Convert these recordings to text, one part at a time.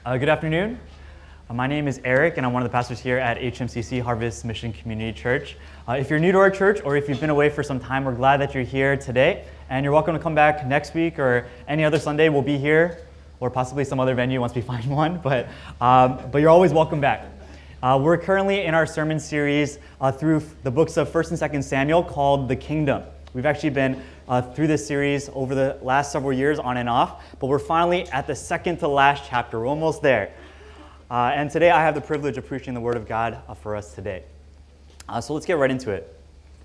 Good afternoon. My name is Eric, and I'm one of the pastors here at HMCC Harvest Mission Community Church. If you're new to our church, or if you've been away for some time, we're glad that you're here today. And you're welcome to come back next week or any other Sunday. We'll be here, or possibly some other venue once we find one. But you're always welcome back. We're currently in our sermon series through the books of 1st and 2nd Samuel called The Kingdom. We've actually been through this series over the last several years, on and off, but we're finally at the second to last chapter. We're almost there. And today I have the privilege of preaching the Word of God for us today. So let's get right into it.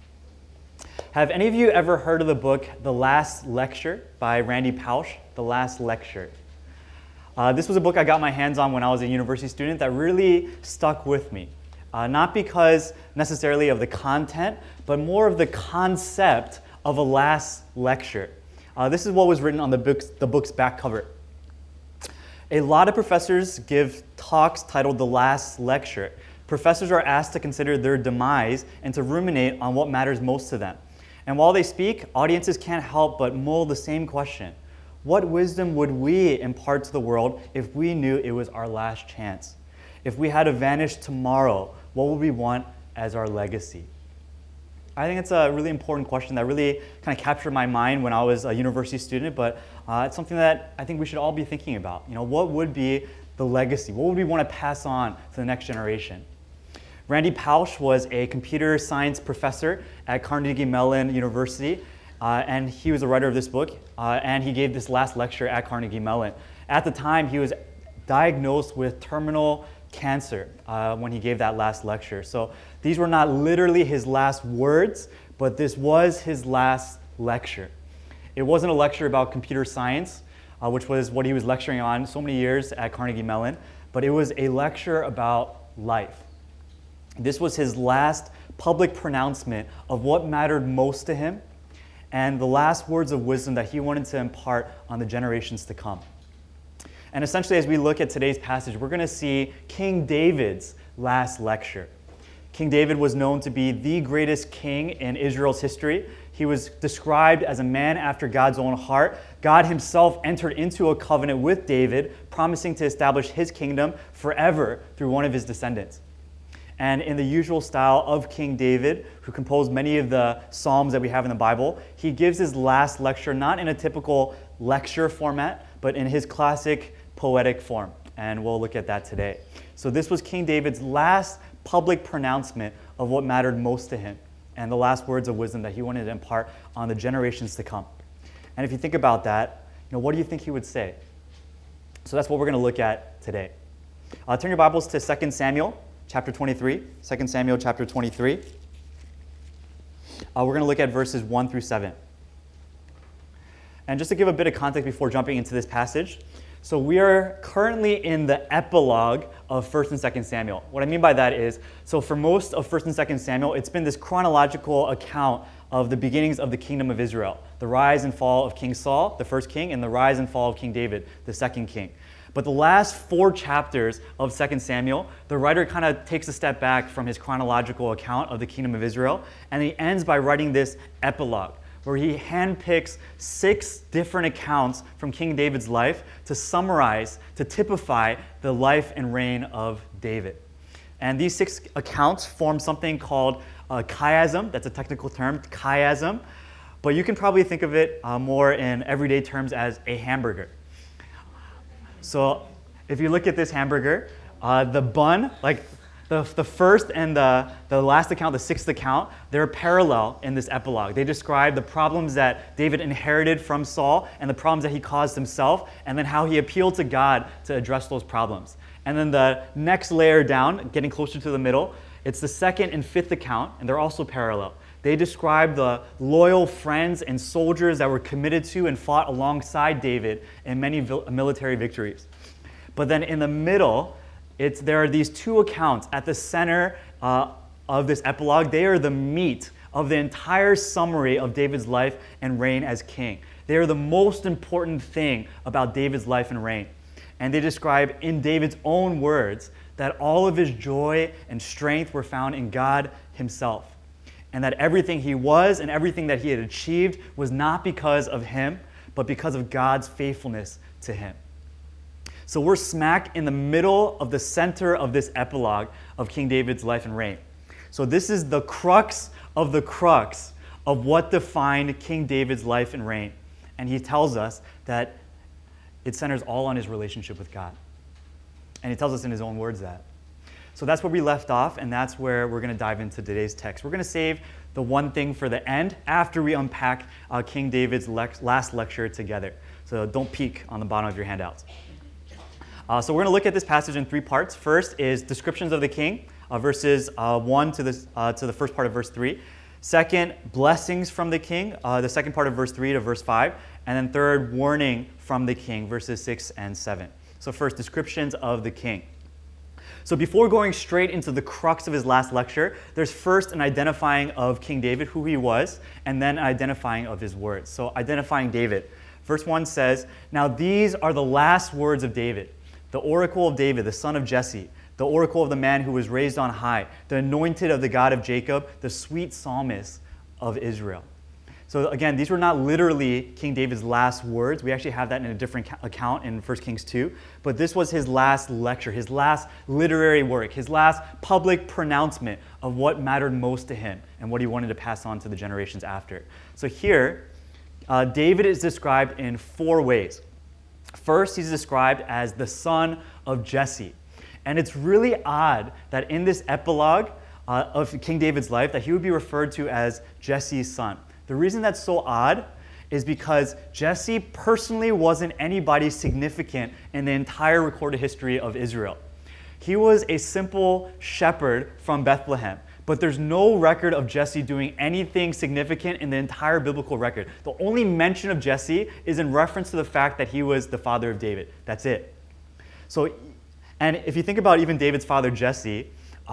Have any of you ever heard of the book The Last Lecture by Randy Pausch? The Last Lecture. This was a book I got my hands on when I was a university student that really stuck with me. Not because necessarily of the content, but more of the concept of a last lecture. This is what was written on the book's back cover. A lot of professors give talks titled The Last Lecture. Professors are asked to consider their demise and to ruminate on what matters most to them. And while they speak, audiences can't help but mull the same question. What wisdom would we impart to the world if we knew it was our last chance? If we had to vanish tomorrow, what would we want as our legacy? I think it's a really important question that really kind of captured my mind when I was a university student, but it's something that I think we should all be thinking about. You know, what would be the legacy? What would we want to pass on to the next generation? Randy Pausch was a computer science professor at Carnegie Mellon University, and he was the writer of this book, and he gave this last lecture at Carnegie Mellon. At the time, he was diagnosed with terminal cancer when he gave that last lecture. So these were not literally his last words, but this was his last lecture. It wasn't a lecture about computer science, which was what he was lecturing on so many years at Carnegie Mellon, but it was a lecture about life. This was his last public pronouncement of what mattered most to him and the last words of wisdom that he wanted to impart on the generations to come. And essentially, as we look at today's passage, we're going to see King David's last lecture. King David was known to be the greatest king in Israel's history. He was described as a man after God's own heart. God himself entered into a covenant with David, promising to establish his kingdom forever through one of his descendants. And in the usual style of King David, who composed many of the Psalms that we have in the Bible, he gives his last lecture not in a typical lecture format, but in his classic poetic form. And we'll look at that today. So this was King David's last public pronouncement of what mattered most to him and the last words of wisdom that he wanted to impart on the generations to come. And if you think about that, what do you think he would say? So that's what we're going to look at today. Turn your Bibles to 2 Samuel chapter 23. 2 Samuel chapter 23. We're going to look at verses 1 through 7. And just to give a bit of context before jumping into this passage, so we are currently in the epilogue of 1st and 2nd Samuel. What I mean by that is, so for most of 1st and 2nd Samuel, it's been this chronological account of the beginnings of the kingdom of Israel. The rise and fall of King Saul, the first king, and the rise and fall of King David, the second king. But the last 4 chapters of 2nd Samuel, the writer kind of takes a step back from his chronological account of the kingdom of Israel, and he ends by writing this epilogue, where he handpicks 6 different accounts from King David's life to summarize, to typify the life and reign of David. And these 6 accounts form something called chiasm. That's a technical term, chiasm. But you can probably think of it more in everyday terms as a hamburger. So if you look at this hamburger, the bun, like the first and the last account, the 6th account, they're parallel in this epilogue. They describe the problems that David inherited from Saul and the problems that he caused himself, and then how he appealed to God to address those problems. And then the next layer down, getting closer to the middle, it's the 2nd and 5th account, and they're also parallel. They describe the loyal friends and soldiers that were committed to and fought alongside David in many military victories. But then in the middle, there are these 2 accounts at the center of this epilogue. They are the meat of the entire summary of David's life and reign as king. They are the most important thing about David's life and reign. And they describe in David's own words that all of his joy and strength were found in God himself. And that everything he was and everything that he had achieved was not because of him, but because of God's faithfulness to him. So we're smack in the middle of the center of this epilogue of King David's life and reign. So this is the crux of what defined King David's life and reign. And he tells us that it centers all on his relationship with God. And he tells us in his own words that. So that's where we left off, and that's where we're going to dive into today's text. We're going to save the one thing for the end after we unpack King David's last lecture together. So don't peek on the bottom of your handouts. So we're going to look at this passage in three parts. First is descriptions of the king, verses 1 to the first part of verse 3. Second, blessings from the king, the second part of verse 3 to verse 5. And then third, warning from the king, verses 6 and 7. So first, descriptions of the king. So before going straight into the crux of his last lecture, there's first an identifying of King David, who he was, and then an identifying of his words. So identifying David. Verse 1 says, "Now these are the last words of David, the oracle of David, the son of Jesse, the oracle of the man who was raised on high, the anointed of the God of Jacob, the sweet psalmist of Israel." So again, these were not literally King David's last words. We actually have that in a different account in 1 Kings 2. But this was his last lecture, his last literary work, his last public pronouncement of what mattered most to him and what he wanted to pass on to the generations after. So here, David is described in four ways. First, he's described as the son of Jesse. And it's really odd that in this epilogue of King David's life that he would be referred to as Jesse's son. The reason that's so odd is because Jesse personally wasn't anybody significant in the entire recorded history of Israel. He was a simple shepherd from Bethlehem, but there's no record of Jesse doing anything significant in the entire biblical record. The only mention of Jesse is in reference to the fact that he was the father of David. That's it. So, and if you think about even David's father, Jesse,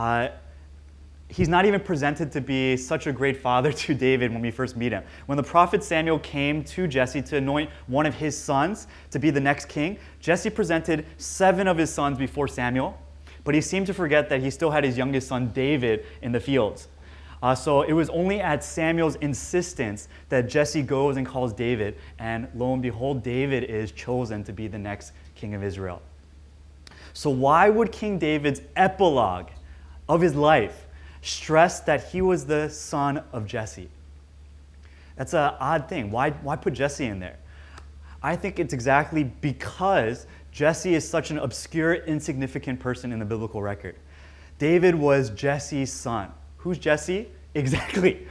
he's not even presented to be such a great father to David when we first meet him. When the prophet Samuel came to Jesse to anoint one of his sons to be the next king, Jesse presented 7 of his sons before Samuel, but he seemed to forget that he still had his youngest son David in the fields. So it was only at Samuel's insistence that Jesse goes and calls David, and lo and behold, David is chosen to be the next king of Israel. So why would King David's epilogue of his life stress that he was the son of Jesse? That's an odd thing. Why put Jesse in there? I think it's exactly because Jesse is such an obscure, insignificant person in the biblical record. David was Jesse's son. Who's Jesse? Exactly.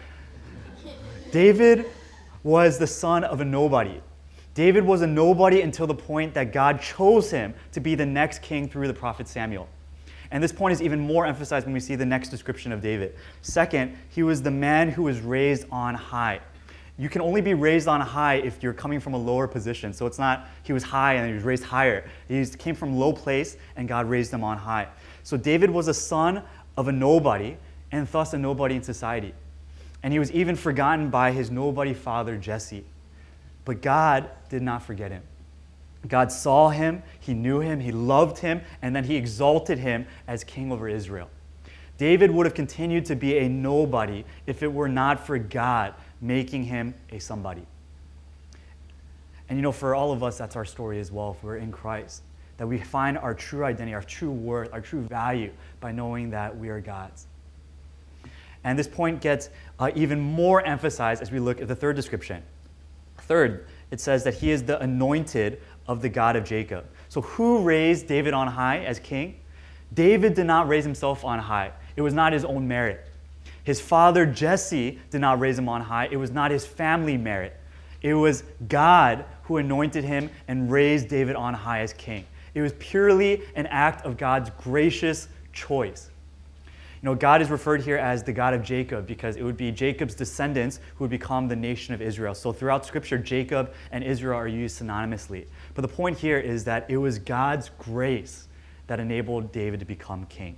David was the son of a nobody. David was a nobody until the point that God chose him to be the next king through the prophet Samuel. And this point is even more emphasized when we see the next description of David. Second, he was the man who was raised on high. You can only be raised on high if you're coming from a lower position. So it's not he was high and he was raised higher. He came from low place and God raised him on high. So David was a son of a nobody and thus a nobody in society. And he was even forgotten by his nobody father Jesse. But God did not forget him. God saw him, he knew him, he loved him, and then he exalted him as king over Israel. David would have continued to be a nobody if it were not for God making him a somebody. And you know, for all of us, that's our story as well, if we're in Christ. That we find our true identity, our true worth, our true value by knowing that we are God's. And this point gets even more emphasized as we look at the third description. Third, it says that he is the anointed of the God of Jacob. So who raised David on high as king? David did not raise himself on high. It was not his own merit. His father Jesse did not raise him on high. It was not his family merit. It was God who anointed him and raised David on high as king. It was purely an act of God's gracious choice. You know, God is referred here as the God of Jacob because it would be Jacob's descendants who would become the nation of Israel. So throughout Scripture, Jacob and Israel are used synonymously. But the point here is that it was God's grace that enabled David to become king.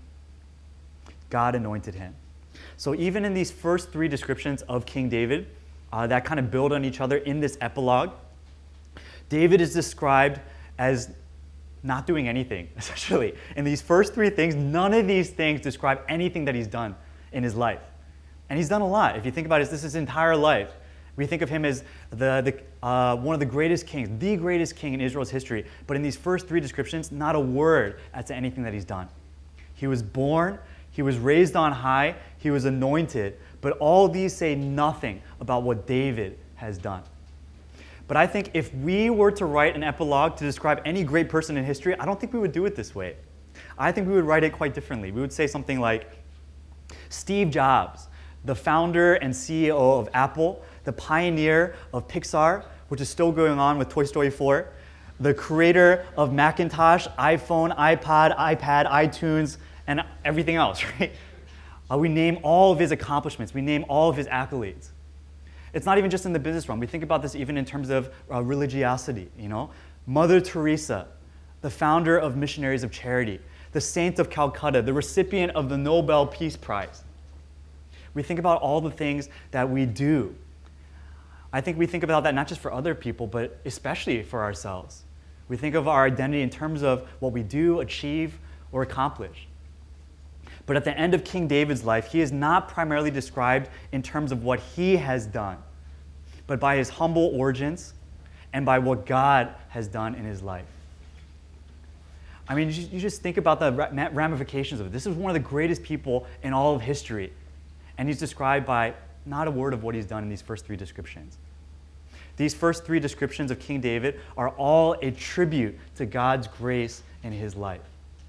God anointed him. So even in these first 3 descriptions of King David that kind of build on each other in this epilogue, David is described as not doing anything, essentially. In these first 3 things, none of these things describe anything that he's done in his life. And he's done a lot. If you think about it, this is his entire life. We think of him as one of the greatest kings, the greatest king in Israel's history. But in these first three descriptions, not a word as to anything that he's done. He was born, he was raised on high, he was anointed, but all these say nothing about what David has done. But I think if we were to write an epilogue to describe any great person in history, I don't think we would do it this way. I think we would write it quite differently. We would say something like, Steve Jobs, the founder and CEO of Apple, the pioneer of Pixar, which is still going on with Toy Story 4, the creator of Macintosh, iPhone, iPod, iPad, iTunes, and everything else, right? We name all of his accomplishments. We name all of his accolades. It's not even just in the business realm. We think about this even in terms of religiosity, you know? Mother Teresa, the founder of Missionaries of Charity, the Saint of Calcutta, the recipient of the Nobel Peace Prize. We think about all the things that we do. I think we think about that not just for other people, but especially for ourselves. We think of our identity in terms of what we do, achieve, or accomplish. But at the end of King David's life, he is not primarily described in terms of what he has done, but by his humble origins and by what God has done in his life. I mean, you just think about the ramifications of it. This is one of the greatest people in all of history, and he's described by not a word of what he's done in these first three descriptions. These first three descriptions of King David are all a tribute to God's grace in his life.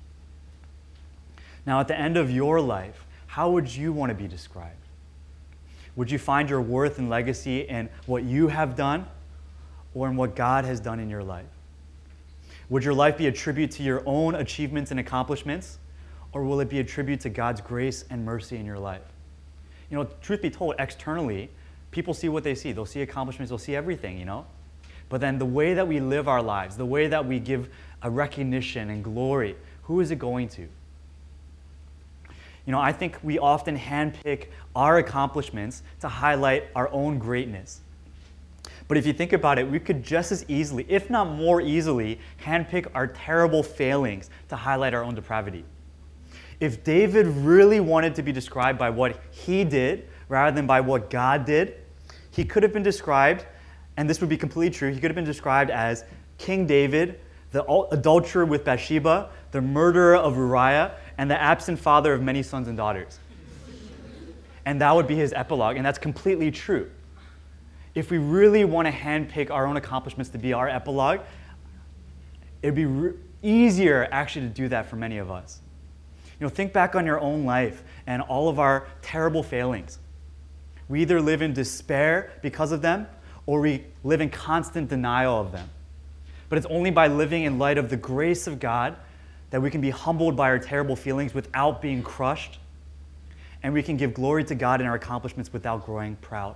Now, at the end of your life, how would you want to be described? Would you find your worth and legacy in what you have done or in what God has done in your life? Would your life be a tribute to your own achievements and accomplishments, or will it be a tribute to God's grace and mercy in your life? You know, truth be told, externally, people see what they see. They'll see accomplishments, they'll see everything, you know? But then the way that we live our lives, the way that we give a recognition and glory, who is it going to? You know, I think we often handpick our accomplishments to highlight our own greatness. But if you think about it, we could just as easily, if not more easily, handpick our terrible failings to highlight our own depravity. If David really wanted to be described by what he did rather than by what God did, he could have been described, and this would be completely true, he could have been described as King David, the adulterer with Bathsheba, the murderer of Uriah, and the absent father of many sons and daughters. And that would be his epilogue, and that's completely true. If we really want to handpick our own accomplishments to be our epilogue, it would be easier actually to do that for many of us. You know, think back on your own life and all of our terrible failings. We either live in despair because of them, or we live in constant denial of them. But it's only by living in light of the grace of God that we can be humbled by our terrible feelings without being crushed, and we can give glory to God in our accomplishments without growing proud.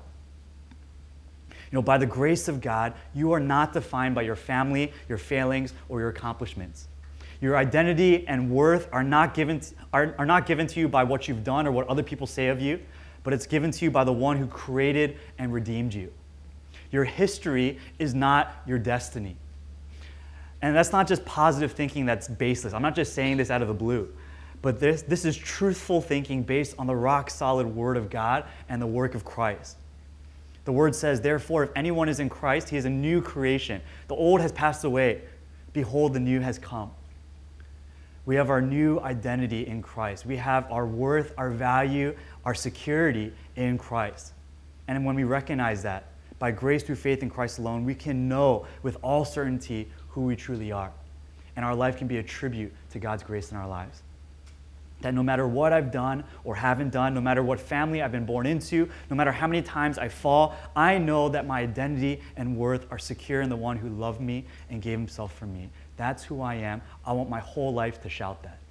You know, by the grace of God, you are not defined by your family, your failings, or your accomplishments. Your identity and worth are not given to you by what you've done or what other people say of you, but it's given to you by the one who created and redeemed you. Your history is not your destiny. And that's not just positive thinking that's baseless. I'm not just saying this out of the blue. But this is truthful thinking based on the rock-solid Word of God and the work of Christ. The Word says, therefore, if anyone is in Christ, he is a new creation. The old has passed away. Behold, the new has come. We have our new identity in Christ. We have our worth, our value, our security in Christ. And when we recognize that, by grace through faith in Christ alone, we can know with all certainty who we truly are. And our life can be a tribute to God's grace in our lives. That no matter what I've done or haven't done, no matter what family I've been born into, no matter how many times I fall, I know that my identity and worth are secure in the one who loved me and gave himself for me. That's who I am. I want my whole life to shout that.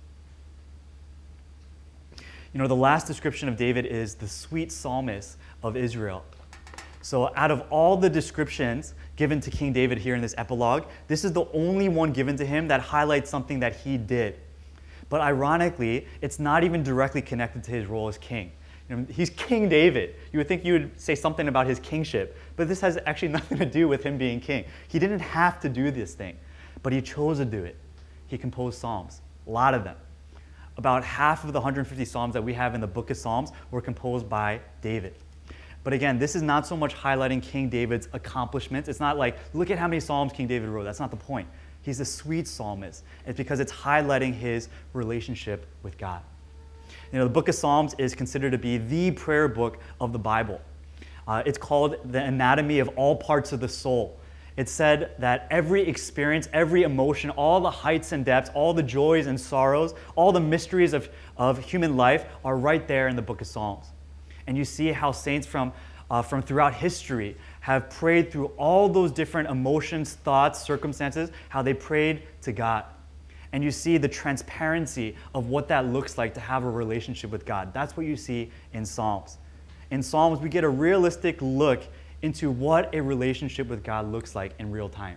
You know, the last description of David is the sweet psalmist of Israel. So out of all the descriptions given to King David here in this epilogue, this is the only one given to him that highlights something that he did. But ironically, it's not even directly connected to his role as king. You know, he's King David. You would think you would say something about his kingship, but this has actually nothing to do with him being king. He didn't have to do this thing, but he chose to do it. He composed psalms, a lot of them. About half of the 150 psalms that we have in the book of Psalms were composed by David. But again, this is not so much highlighting King David's accomplishments. It's not like, look at how many Psalms King David wrote. That's not the point. He's a sweet psalmist. It's because it's highlighting his relationship with God. The book of Psalms is considered to be the prayer book of the Bible. It's called the anatomy of all parts of the soul. It's said that every experience, every emotion, all the heights and depths, all the joys and sorrows, all the mysteries of human life are right there in the book of Psalms. And you see how saints from throughout history have prayed through all those different emotions, thoughts, circumstances, how they prayed to God. And you see the transparency of what that looks like to have a relationship with God. That's what you see in Psalms. In Psalms, we get a realistic look into what a relationship with God looks like in real time.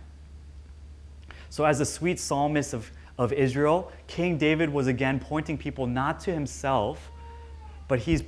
So as a sweet psalmist of Israel, King David was again pointing people not to himself, but he's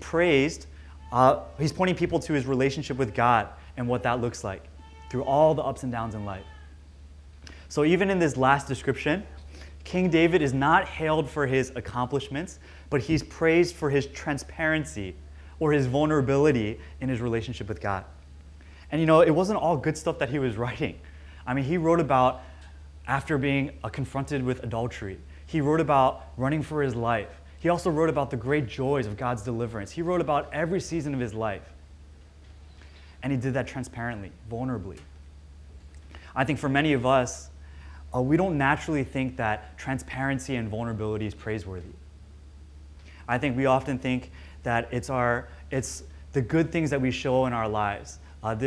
pointing people to his relationship with God and what that looks like through all the ups and downs in life. So even in this last description, King David is not hailed for his accomplishments, but he's praised for his transparency or his vulnerability in his relationship with God. And it wasn't all good stuff that he was writing. I mean, he wrote about after being confronted with adultery. He wrote about running for his life. He also wrote about the great joys of God's deliverance. He wrote about every season of his life. And he did that transparently, vulnerably. I think for many of us, we don't naturally think that transparency and vulnerability is praiseworthy. I think we often think that it's the good things that we show in our lives.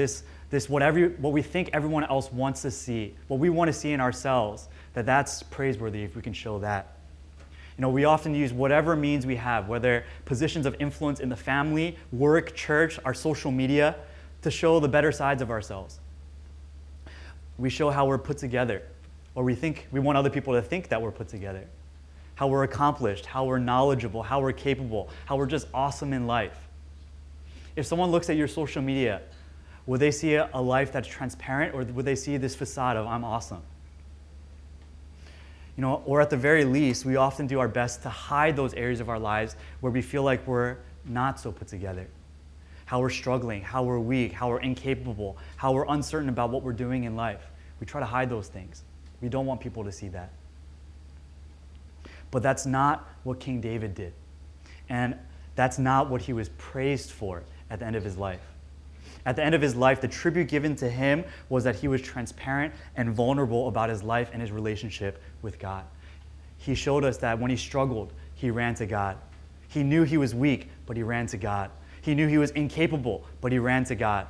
What we think everyone else wants to see, what we want to see in ourselves, that's praiseworthy if we can show that. We often use whatever means we have, whether positions of influence in the family, work, church, our social media, to show the better sides of ourselves. We show how we're put together, or we want other people to think that we're put together, how we're accomplished, how we're knowledgeable, how we're capable, how we're just awesome in life. If someone looks at your social media, would they see a life that's transparent, or would they see this facade of I'm awesome? Or at the very least, we often do our best to hide those areas of our lives where we feel like we're not so put together. How we're struggling, how we're weak, how we're incapable, how we're uncertain about what we're doing in life. We try to hide those things. We don't want people to see that. But that's not what King David did. And that's not what he was praised for at the end of his life. At the end of his life, the tribute given to him was that he was transparent and vulnerable about his life and his relationship with God. He showed us that when he struggled, he ran to God. He knew he was weak, but he ran to God. He knew he was incapable, but he ran to God.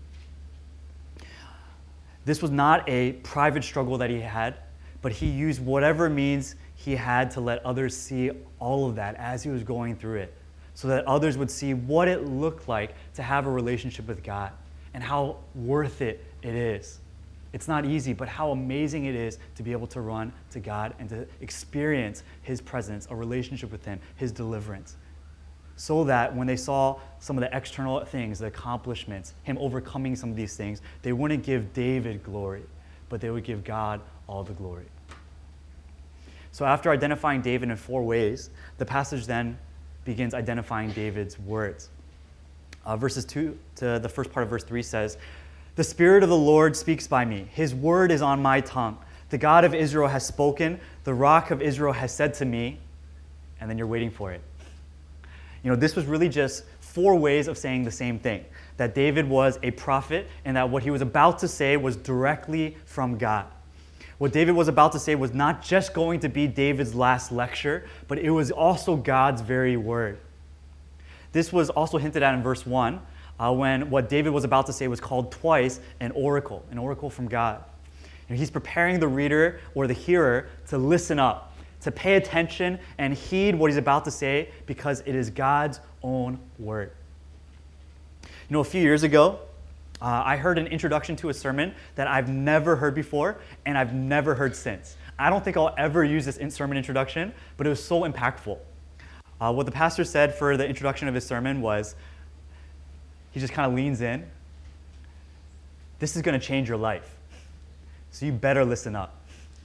This was not a private struggle that he had, but he used whatever means he had to let others see all of that as he was going through it, so that others would see what it looked like to have a relationship with God and how worth it is. It's not easy, but how amazing it is to be able to run to God and to experience his presence, a relationship with him, his deliverance. So that when they saw some of the external things, the accomplishments, him overcoming some of these things, they wouldn't give David glory, but they would give God all the glory. So after identifying David in 4 ways, the passage then begins identifying David's words. Verses 2 to the first part of verse 3 says, "The Spirit of the Lord speaks by me. His word is on my tongue. The God of Israel has spoken. The Rock of Israel has said to me," and then you're waiting for it. This was really just 4 ways of saying the same thing, that David was a prophet and that what he was about to say was directly from God. What David was about to say was not just going to be David's last lecture, but it was also God's very word. This was also hinted at in verse 1, when what David was about to say was called twice an oracle from God. And he's preparing the reader or the hearer to listen up, to pay attention and heed what he's about to say, because it is God's own word. A few years ago, I heard an introduction to a sermon that I've never heard before and I've never heard since. I don't think I'll ever use this sermon introduction, but it was so impactful. What the pastor said for the introduction of his sermon was, he just kind of leans in. "This is going to change your life, so you better listen up."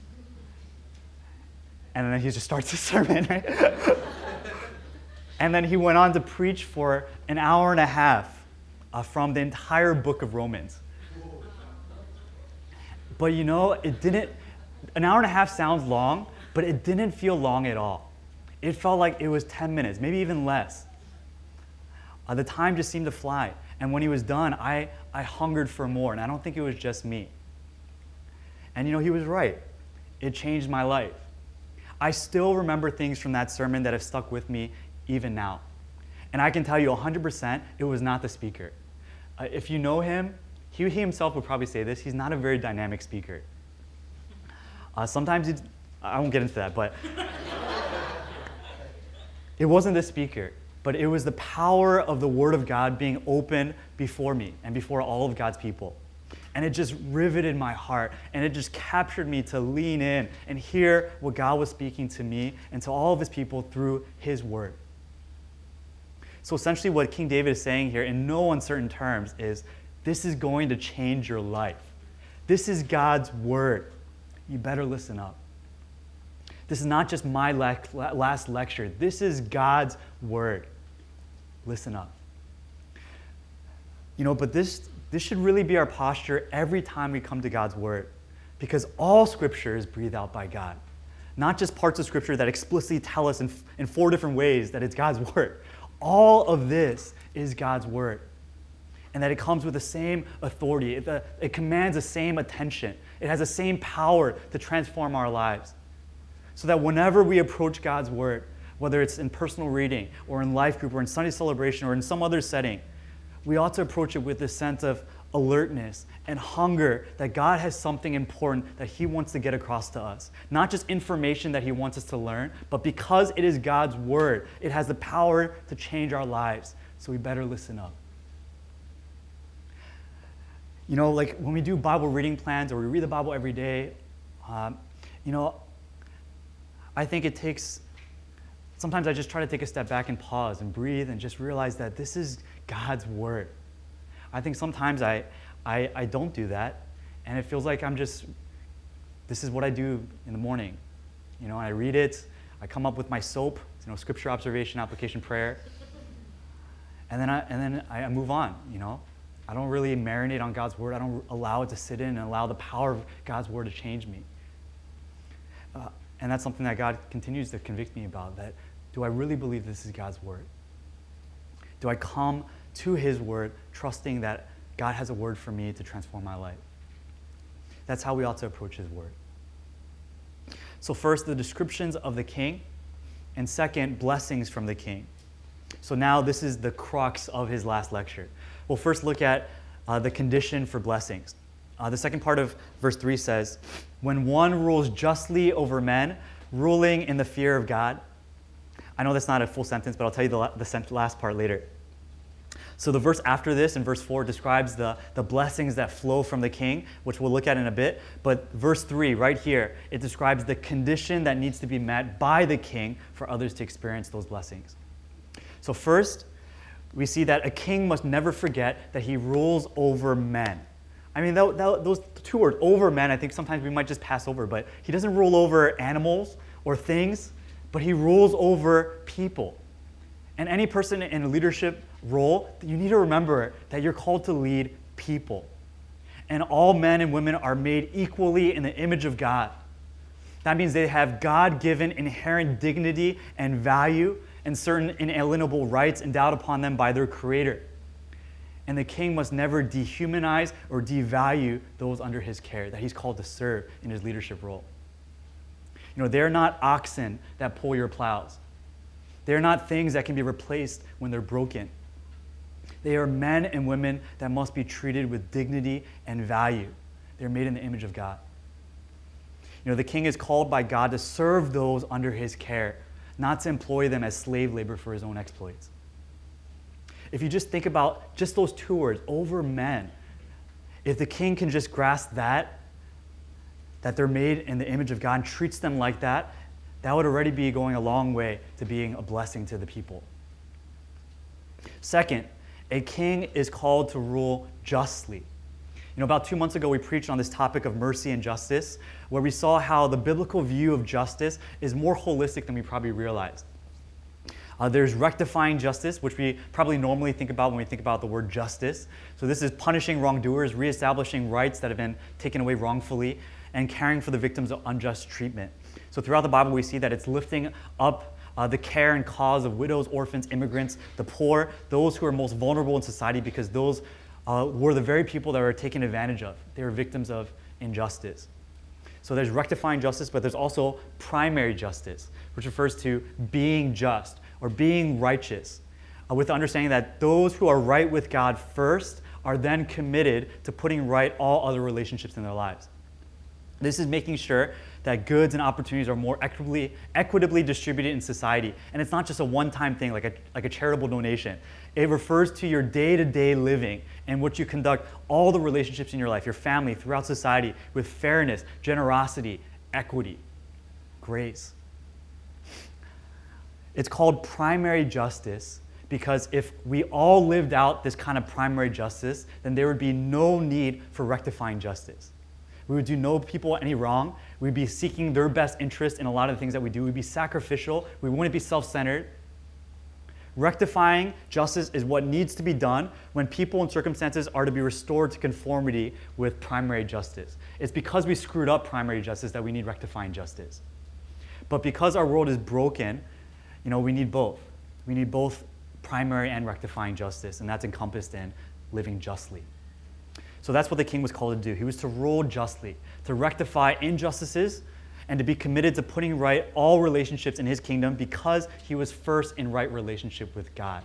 And then he just starts the sermon, right? And then he went on to preach for an hour and a half from the entire book of Romans. But you know, an hour and a half sounds long, but it didn't feel long at all. It felt like it was 10 minutes, maybe even less. The time just seemed to fly. And when he was done, I hungered for more, and I don't think it was just me. And you know, he was right. It changed my life. I still remember things from that sermon that have stuck with me even now. And I can tell you 100% it was not the speaker. If you know him, he himself would probably say this, he's not a very dynamic speaker. Sometimes, I won't get into that, but it wasn't the speaker, but it was the power of the Word of God being open before me and before all of God's people. And it just riveted my heart, and it just captured me to lean in and hear what God was speaking to me and to all of his people through his Word. So essentially what King David is saying here in no uncertain terms is, this is going to change your life. This is God's Word. You better listen up. This is not just my last lecture. This is God's Word. Listen up. You know, but this should really be our posture every time we come to God's Word, because all Scripture is breathed out by God. Not just parts of Scripture that explicitly tell us in 4 different ways that it's God's Word. All of this is God's Word. And that it comes with the same authority. It commands the same attention. It has the same power to transform our lives. So that whenever we approach God's Word, whether it's in personal reading or in life group or in Sunday celebration or in some other setting, we ought to approach it with this sense of alertness and hunger that God has something important that he wants to get across to us. Not just information that he wants us to learn, but because it is God's Word, it has the power to change our lives. So we better listen up. You know, like when we do Bible reading plans or we read the Bible every day, you know, I think it takes, sometimes I just try to take a step back and pause and breathe and just realize that this is God's Word. I think sometimes I don't do that, and it feels like this is what I do in the morning. You know, I read it, I come up with my SOAP, you know, scripture, observation, application, prayer, and then I move on, you know. I don't really marinate on God's Word. I don't allow it to sit in and allow the power of God's Word to change me. And that's something that God continues to convict me about, that do I really believe this is God's Word? Do I come to his Word trusting that God has a word for me to transform my life? That's how we ought to approach his Word. So first, the descriptions of the king, and second, blessings from the king. So now this is the crux of his last lecture. We'll first look at the condition for blessings. The second part of verse 3 says, when one rules justly over men, ruling in the fear of God. I know that's not a full sentence, but I'll tell you the last part later. So the verse after this, in verse 4, describes the blessings that flow from the king, which we'll look at in a bit. But verse 3, right here, it describes the condition that needs to be met by the king for others to experience those blessings. So first, we see that a king must never forget that he rules over men. I mean, those 2 words, over men, I think sometimes we might just pass over, but he doesn't rule over animals or things, but he rules over people. And any person in a leadership role, you need to remember that you're called to lead people. And all men and women are made equally in the image of God. That means they have God-given inherent dignity and value and certain inalienable rights endowed upon them by their Creator. And the king must never dehumanize or devalue those under his care that he's called to serve in his leadership role. You know, they're not oxen that pull your plows. They're not things that can be replaced when they're broken. They are men and women that must be treated with dignity and value. They're made in the image of God. You know, the king is called by God to serve those under his care, not to employ them as slave labor for his own exploits. If you just think about just those 2 words, over men, if the king can just grasp that they're made in the image of God and treats them like that, that would already be going a long way to being a blessing to the people. Second, a king is called to rule justly. You know, about 2 months ago, we preached on this topic of mercy and justice, where we saw how the biblical view of justice is more holistic than we probably realized. There's rectifying justice, which we probably normally think about when we think about the word justice. So this is punishing wrongdoers, reestablishing rights that have been taken away wrongfully, and caring for the victims of unjust treatment. So throughout the Bible, we see that it's lifting up the care and cause of widows, orphans, immigrants, the poor, those who are most vulnerable in society, because those were the very people that were taken advantage of. They were victims of injustice. So there's rectifying justice, but there's also primary justice, which refers to being just or being righteous, with the understanding that those who are right with God first are then committed to putting right all other relationships in their lives. This is making sure that goods and opportunities are more equitably distributed in society. And it's not just a one-time thing like a charitable donation. It refers to your day-to-day living in which you conduct all the relationships in your life, your family, throughout society, with fairness, generosity, equity, grace. It's called primary justice because if we all lived out this kind of primary justice, then there would be no need for rectifying justice. We would do no people any wrong. We'd be seeking their best interest in a lot of the things that we do. We'd be sacrificial. We wouldn't be self-centered. Rectifying justice is what needs to be done when people and circumstances are to be restored to conformity with primary justice. It's because we screwed up primary justice that we need rectifying justice. But because our world is broken, we need both. We need both primary and rectifying justice, and that's encompassed in living justly. So that's what the king was called to do. He was to rule justly, to rectify injustices, and to be committed to putting right all relationships in his kingdom because he was first in right relationship with God.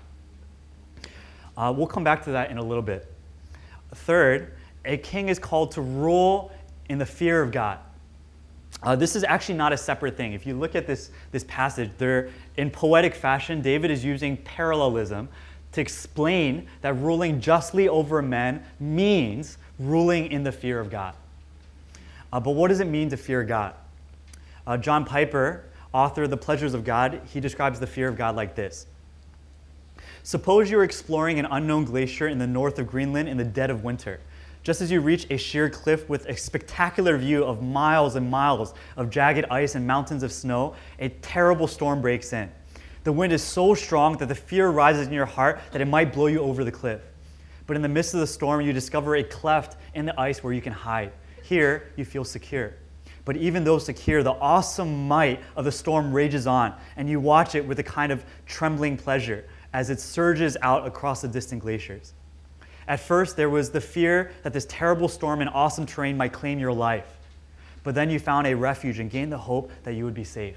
We'll come back to that in a little bit. Third, a king is called to rule in the fear of God. This is actually not a separate thing. If you look at this passage, in poetic fashion, David is using parallelism to explain that ruling justly over men means ruling in the fear of God. But what does it mean to fear God? John Piper, author of The Pleasures of God, he describes the fear of God like this. Suppose you're exploring an unknown glacier in the north of Greenland in the dead of winter. Just as you reach a sheer cliff with a spectacular view of miles and miles of jagged ice and mountains of snow, a terrible storm breaks in. The wind is so strong that the fear rises in your heart that it might blow you over the cliff. But in the midst of the storm, you discover a cleft in the ice where you can hide. Here, you feel secure. But even though secure, the awesome might of the storm rages on, and you watch it with a kind of trembling pleasure as it surges out across the distant glaciers. At first, there was the fear that this terrible storm and awesome terrain might claim your life. But then you found a refuge and gained the hope that you would be safe.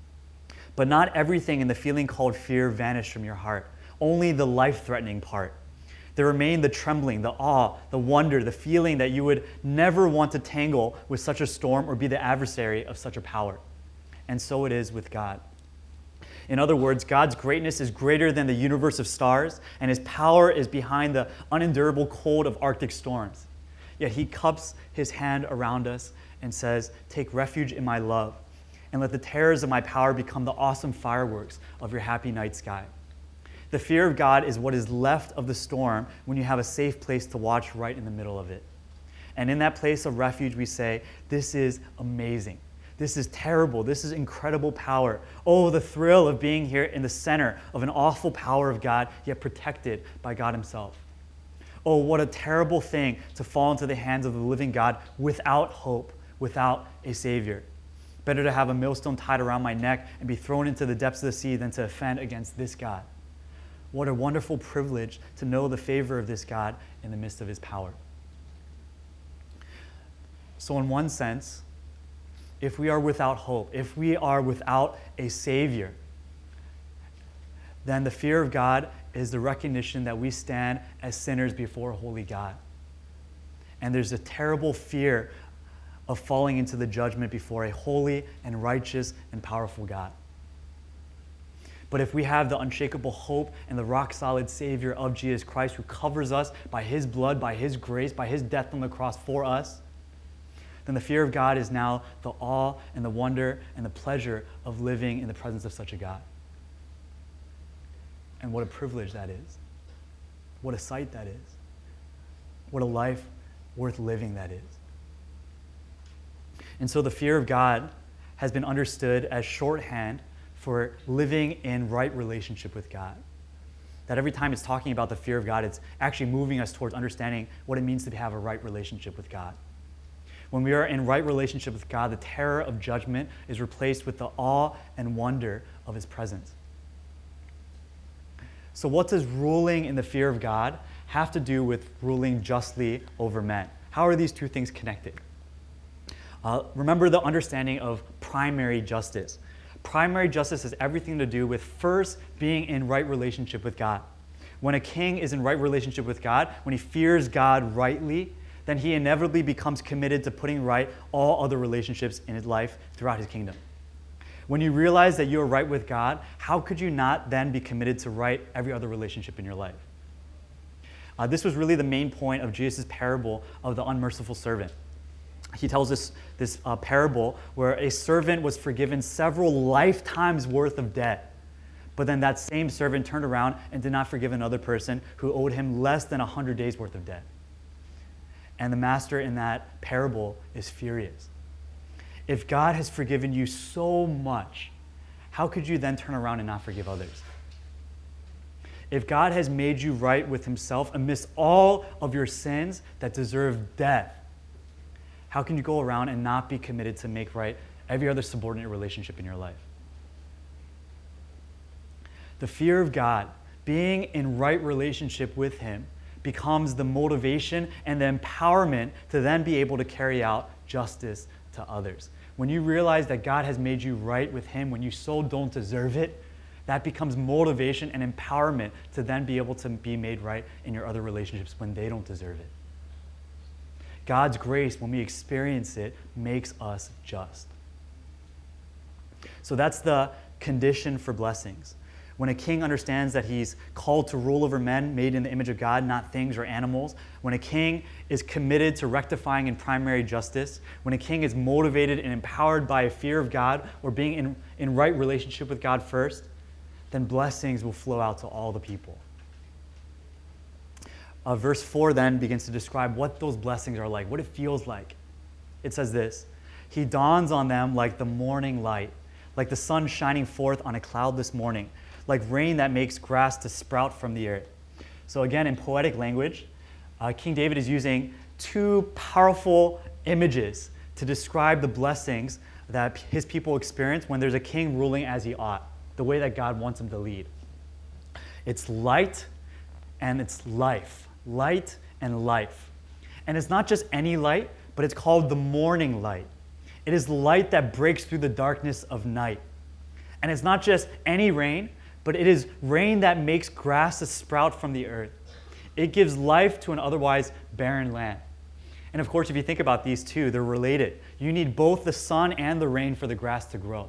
But not everything in the feeling called fear vanished from your heart, only the life-threatening part. There remained the trembling, the awe, the wonder, the feeling that you would never want to tangle with such a storm or be the adversary of such a power. And so it is with God. In other words, God's greatness is greater than the universe of stars, and his power is behind the unendurable cold of Arctic storms. Yet he cups his hand around us and says, "Take refuge in my love, and let the terrors of my power become the awesome fireworks of your happy night sky." The fear of God is what is left of the storm when you have a safe place to watch right in the middle of it. And in that place of refuge, we say, "This is amazing. This is terrible. This is incredible power. Oh, the thrill of being here in the center of an awful power of God, yet protected by God himself. Oh, what a terrible thing to fall into the hands of the living God without hope, without a Savior. Better to have a millstone tied around my neck and be thrown into the depths of the sea than to offend against this God. What a wonderful privilege to know the favor of this God in the midst of his power." So in one sense, if we are without hope, if we are without a Savior, then the fear of God is the recognition that we stand as sinners before a holy God. And there's a terrible fear of falling into the judgment before a holy and righteous and powerful God. But if we have the unshakable hope and the rock-solid Savior of Jesus Christ who covers us by his blood, by his grace, by his death on the cross for us, then the fear of God is now the awe and the wonder and the pleasure of living in the presence of such a God. And what a privilege that is. What a sight that is. What a life worth living that is. And so the fear of God has been understood as shorthand for living in right relationship with God. That every time it's talking about the fear of God, it's actually moving us towards understanding what it means to have a right relationship with God. When we are in right relationship with God, the terror of judgment is replaced with the awe and wonder of his presence. So what does ruling in the fear of God have to do with ruling justly over men? How are these two things connected? Remember the understanding of primary justice. Primary justice has everything to do with first being in right relationship with God. When a king is in right relationship with God, when he fears God rightly, then he inevitably becomes committed to putting right all other relationships in his life throughout his kingdom. When you realize that you are right with God, how could you not then be committed to right every other relationship in your life? This was really the main point of Jesus' parable of the unmerciful servant. He tells us this parable where a servant was forgiven several lifetimes worth of debt, but then that same servant turned around and did not forgive another person who owed him less than 100 days worth of debt. And the master in that parable is furious. If God has forgiven you so much, how could you then turn around and not forgive others? If God has made you right with himself amidst all of your sins that deserve death, how can you go around and not be committed to make right every other subordinate relationship in your life? The fear of God, being in right relationship with him, becomes the motivation and the empowerment to then be able to carry out justice to others. When you realize that God has made you right with him when you so don't deserve it, that becomes motivation and empowerment to then be able to be made right in your other relationships when they don't deserve it. God's grace, when we experience it, makes us just. So that's the condition for blessings. When a king understands that he's called to rule over men made in the image of God, not things or animals, when a king is committed to rectifying in primary justice, when a king is motivated and empowered by a fear of God or being in right relationship with God first, then blessings will flow out to all the people. Verse 4 then begins to describe what those blessings are like, what it feels like. It says this, "He dawns on them like the morning light, like the sun shining forth on a cloudless morning, like rain that makes grass to sprout from the earth." So again, in poetic language, King David is using two powerful images to describe the blessings that his people experience when there's a king ruling as he ought, the way that God wants him to lead. It's light and it's life. Light and life. And it's not just any light, but it's called the morning light. It is the light that breaks through the darkness of night. And it's not just any rain, but it is rain that makes grass to sprout from the earth. It gives life to an otherwise barren land. And of course, if you think about these two, they're related. You need both the sun and the rain for the grass to grow.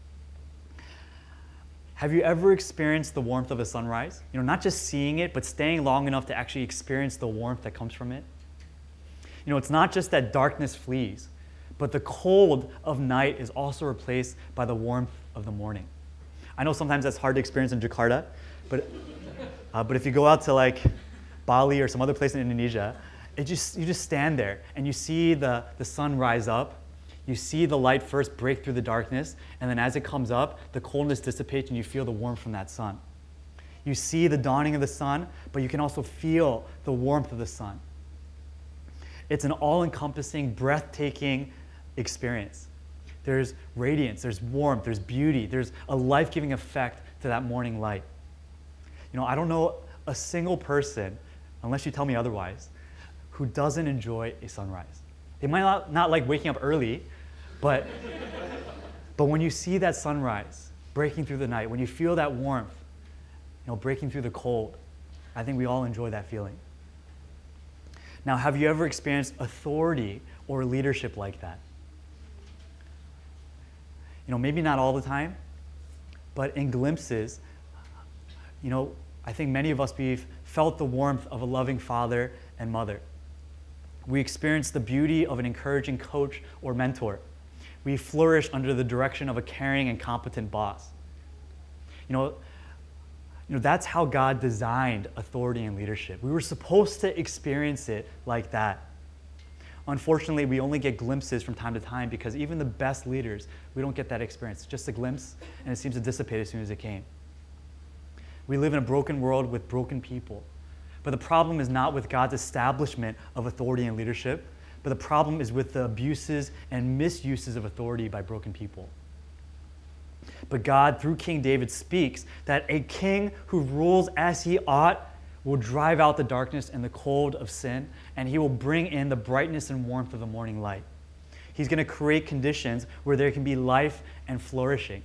Have you ever experienced the warmth of a sunrise? Not just seeing it, but staying long enough to actually experience the warmth that comes from it? It's not just that darkness flees, but the cold of night is also replaced by the warmth of the morning. I know sometimes that's hard to experience in Jakarta, but if you go out to like Bali or some other place in Indonesia, you just stand there and you see the sun rise up. You see the light first break through the darkness, and then as it comes up, the coldness dissipates and you feel the warmth from that sun. You see the dawning of the sun, but you can also feel the warmth of the sun. It's an all-encompassing, breathtaking experience. There's radiance, there's warmth, there's beauty, there's a life-giving effect to that morning light. I don't know a single person, unless you tell me otherwise, who doesn't enjoy a sunrise. They might not like waking up early, but when you see that sunrise breaking through the night, when you feel that warmth, breaking through the cold, I think we all enjoy that feeling. Now, have you ever experienced authority or leadership like that? Maybe not all the time, but in glimpses, I think many of us, we've felt the warmth of a loving father and mother. We experience the beauty of an encouraging coach or mentor. We flourish under the direction of a caring and competent boss. That's how God designed authority and leadership. We were supposed to experience it like that. Unfortunately, we only get glimpses from time to time because even the best leaders, we don't get that experience. Just a glimpse, and it seems to dissipate as soon as it came. We live in a broken world with broken people. But the problem is not with God's establishment of authority and leadership, but the problem is with the abuses and misuses of authority by broken people. But God, through King David, speaks that a king who rules as he ought will drive out the darkness and the cold of sin, and he will bring in the brightness and warmth of the morning light. He's going to create conditions where there can be life and flourishing.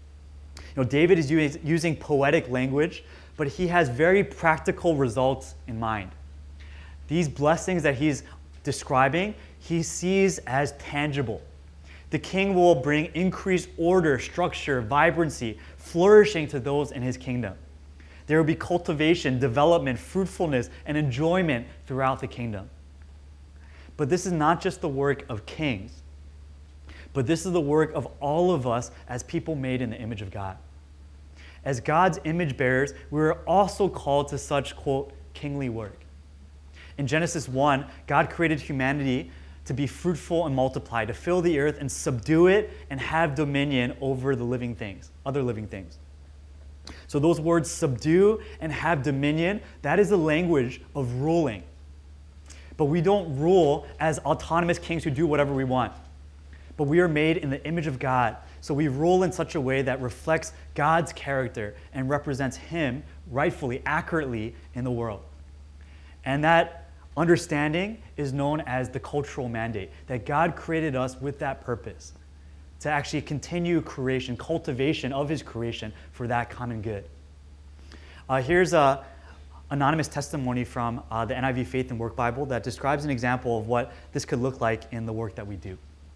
David is using poetic language, but he has very practical results in mind. These blessings that he's describing, he sees as tangible. The king will bring increased order, structure, vibrancy, flourishing to those in his kingdom. There will be cultivation, development, fruitfulness, and enjoyment throughout the kingdom. But this is not just the work of kings, but this is the work of all of us as people made in the image of God. As God's image bearers, we are also called to such, quote, kingly work. In Genesis 1, God created humanity to be fruitful and multiply, to fill the earth and subdue it and have dominion over the living things, other living things. So those words, subdue and have dominion, that is the language of ruling. But we don't rule as autonomous kings who do whatever we want. But we are made in the image of God, so we rule in such a way that reflects God's character and represents Him rightfully, accurately in the world. And that understanding is known as the cultural mandate, that God created us with that purpose, to actually continue creation, cultivation of His creation for that common good. Here's an anonymous testimony from the NIV Faith and Work Bible that describes an example of what this could look like in the work that we do.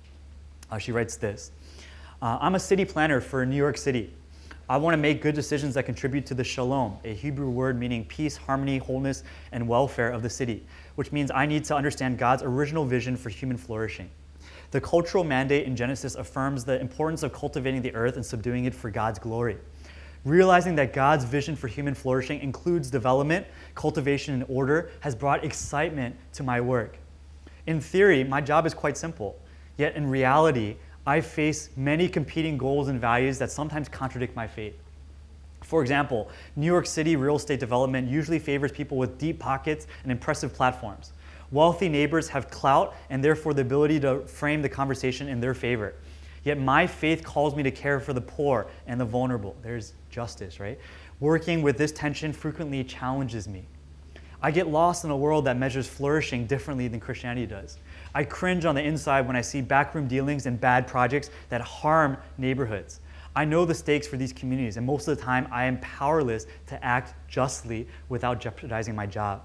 She writes this: I'm a city planner for New York City. I want to make good decisions that contribute to the shalom, a Hebrew word meaning peace, harmony, wholeness, and welfare of the city, which means I need to understand God's original vision for human flourishing. The cultural mandate in Genesis affirms the importance of cultivating the earth and subduing it for God's glory. Realizing that God's vision for human flourishing includes development, cultivation, and order has brought excitement to my work. In theory, my job is quite simple. Yet in reality, I face many competing goals and values that sometimes contradict my faith. For example, New York City real estate development usually favors people with deep pockets and impressive platforms. Wealthy neighbors have clout and therefore the ability to frame the conversation in their favor. Yet my faith calls me to care for the poor and the vulnerable. There's justice, right? Working with this tension frequently challenges me. I get lost in a world that measures flourishing differently than Christianity does. I cringe on the inside when I see backroom dealings and bad projects that harm neighborhoods. I know the stakes for these communities, and most of the time I am powerless to act justly without jeopardizing my job.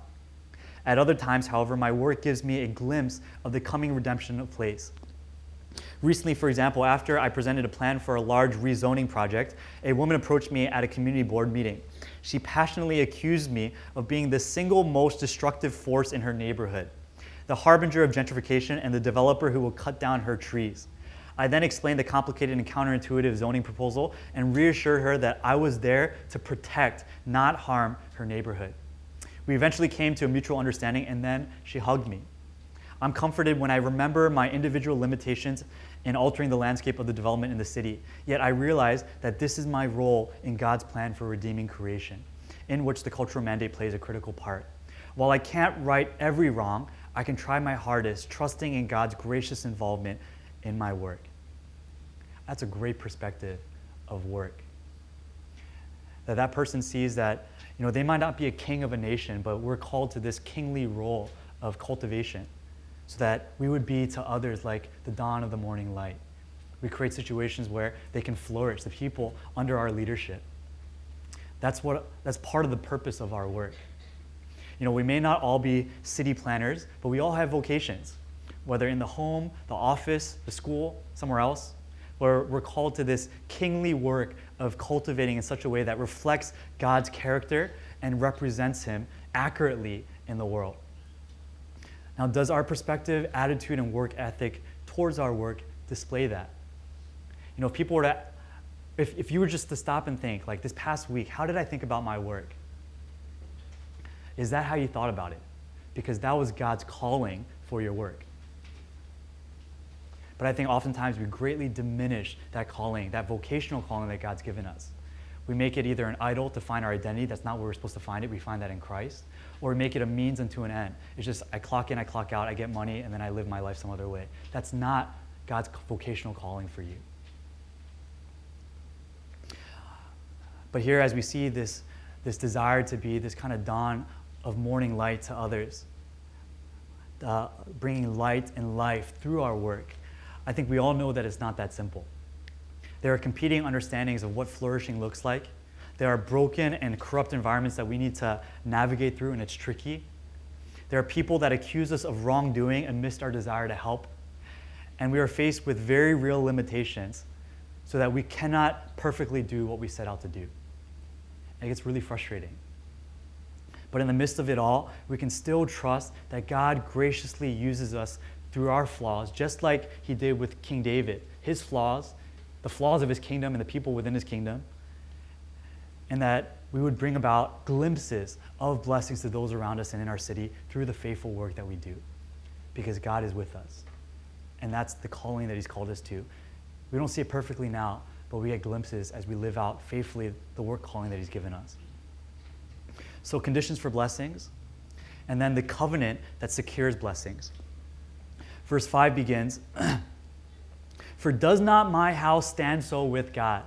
At other times, however, my work gives me a glimpse of the coming redemption of place. Recently, for example, after I presented a plan for a large rezoning project, a woman approached me at a community board meeting. She passionately accused me of being the single most destructive force in her neighborhood, the harbinger of gentrification and the developer who will cut down her trees. I then explained the complicated and counterintuitive zoning proposal and reassured her that I was there to protect, not harm her neighborhood. We eventually came to a mutual understanding, and then she hugged me. I'm comforted when I remember my individual limitations in altering the landscape of the development in the city. Yet I realize that this is my role in God's plan for redeeming creation, in which the cultural mandate plays a critical part. While I can't right every wrong, I can try my hardest, trusting in God's gracious involvement in my work. That's a great perspective of work. That person sees that, they might not be a king of a nation, but we're called to this kingly role of cultivation so that we would be to others like the dawn of the morning light. We create situations where they can flourish, the people under our leadership. That's part of the purpose of our work. We may not all be city planners, but we all have vocations, whether in the home, the office, the school, somewhere else, where we're called to this kingly work of cultivating in such a way that reflects God's character and represents Him accurately in the world. Now, does our perspective, attitude, and work ethic towards our work display that? If people were to, if you were just to stop and think, like this past week, how did I think about my work? Is that how you thought about it? Because that was God's calling for your work. But I think oftentimes we greatly diminish that calling, that vocational calling that God's given us. We make it either an idol to find our identity. That's not where we're supposed to find it. We find that in Christ. Or we make it a means unto an end. It's just I clock in, I clock out, I get money, and then I live my life some other way. That's not God's vocational calling for you. But here, as we see this desire to be this kind of dawn of morning light to others, bringing light and life through our work, I think we all know that it's not that simple. There are competing understandings of what flourishing looks like. There are broken and corrupt environments that we need to navigate through, and it's tricky. There are people that accuse us of wrongdoing amidst our desire to help. And we are faced with very real limitations so that we cannot perfectly do what we set out to do. And it gets really frustrating. But in the midst of it all, we can still trust that God graciously uses us through our flaws, just like he did with King David. His flaws, the flaws of his kingdom and the people within his kingdom, and that we would bring about glimpses of blessings to those around us and in our city through the faithful work that we do, because God is with us. And that's the calling that he's called us to. We don't see it perfectly now, but we get glimpses as we live out faithfully the work calling that he's given us. So conditions for blessings, and then the covenant that secures blessings. Verse 5 begins, "For does not my house stand so with God?"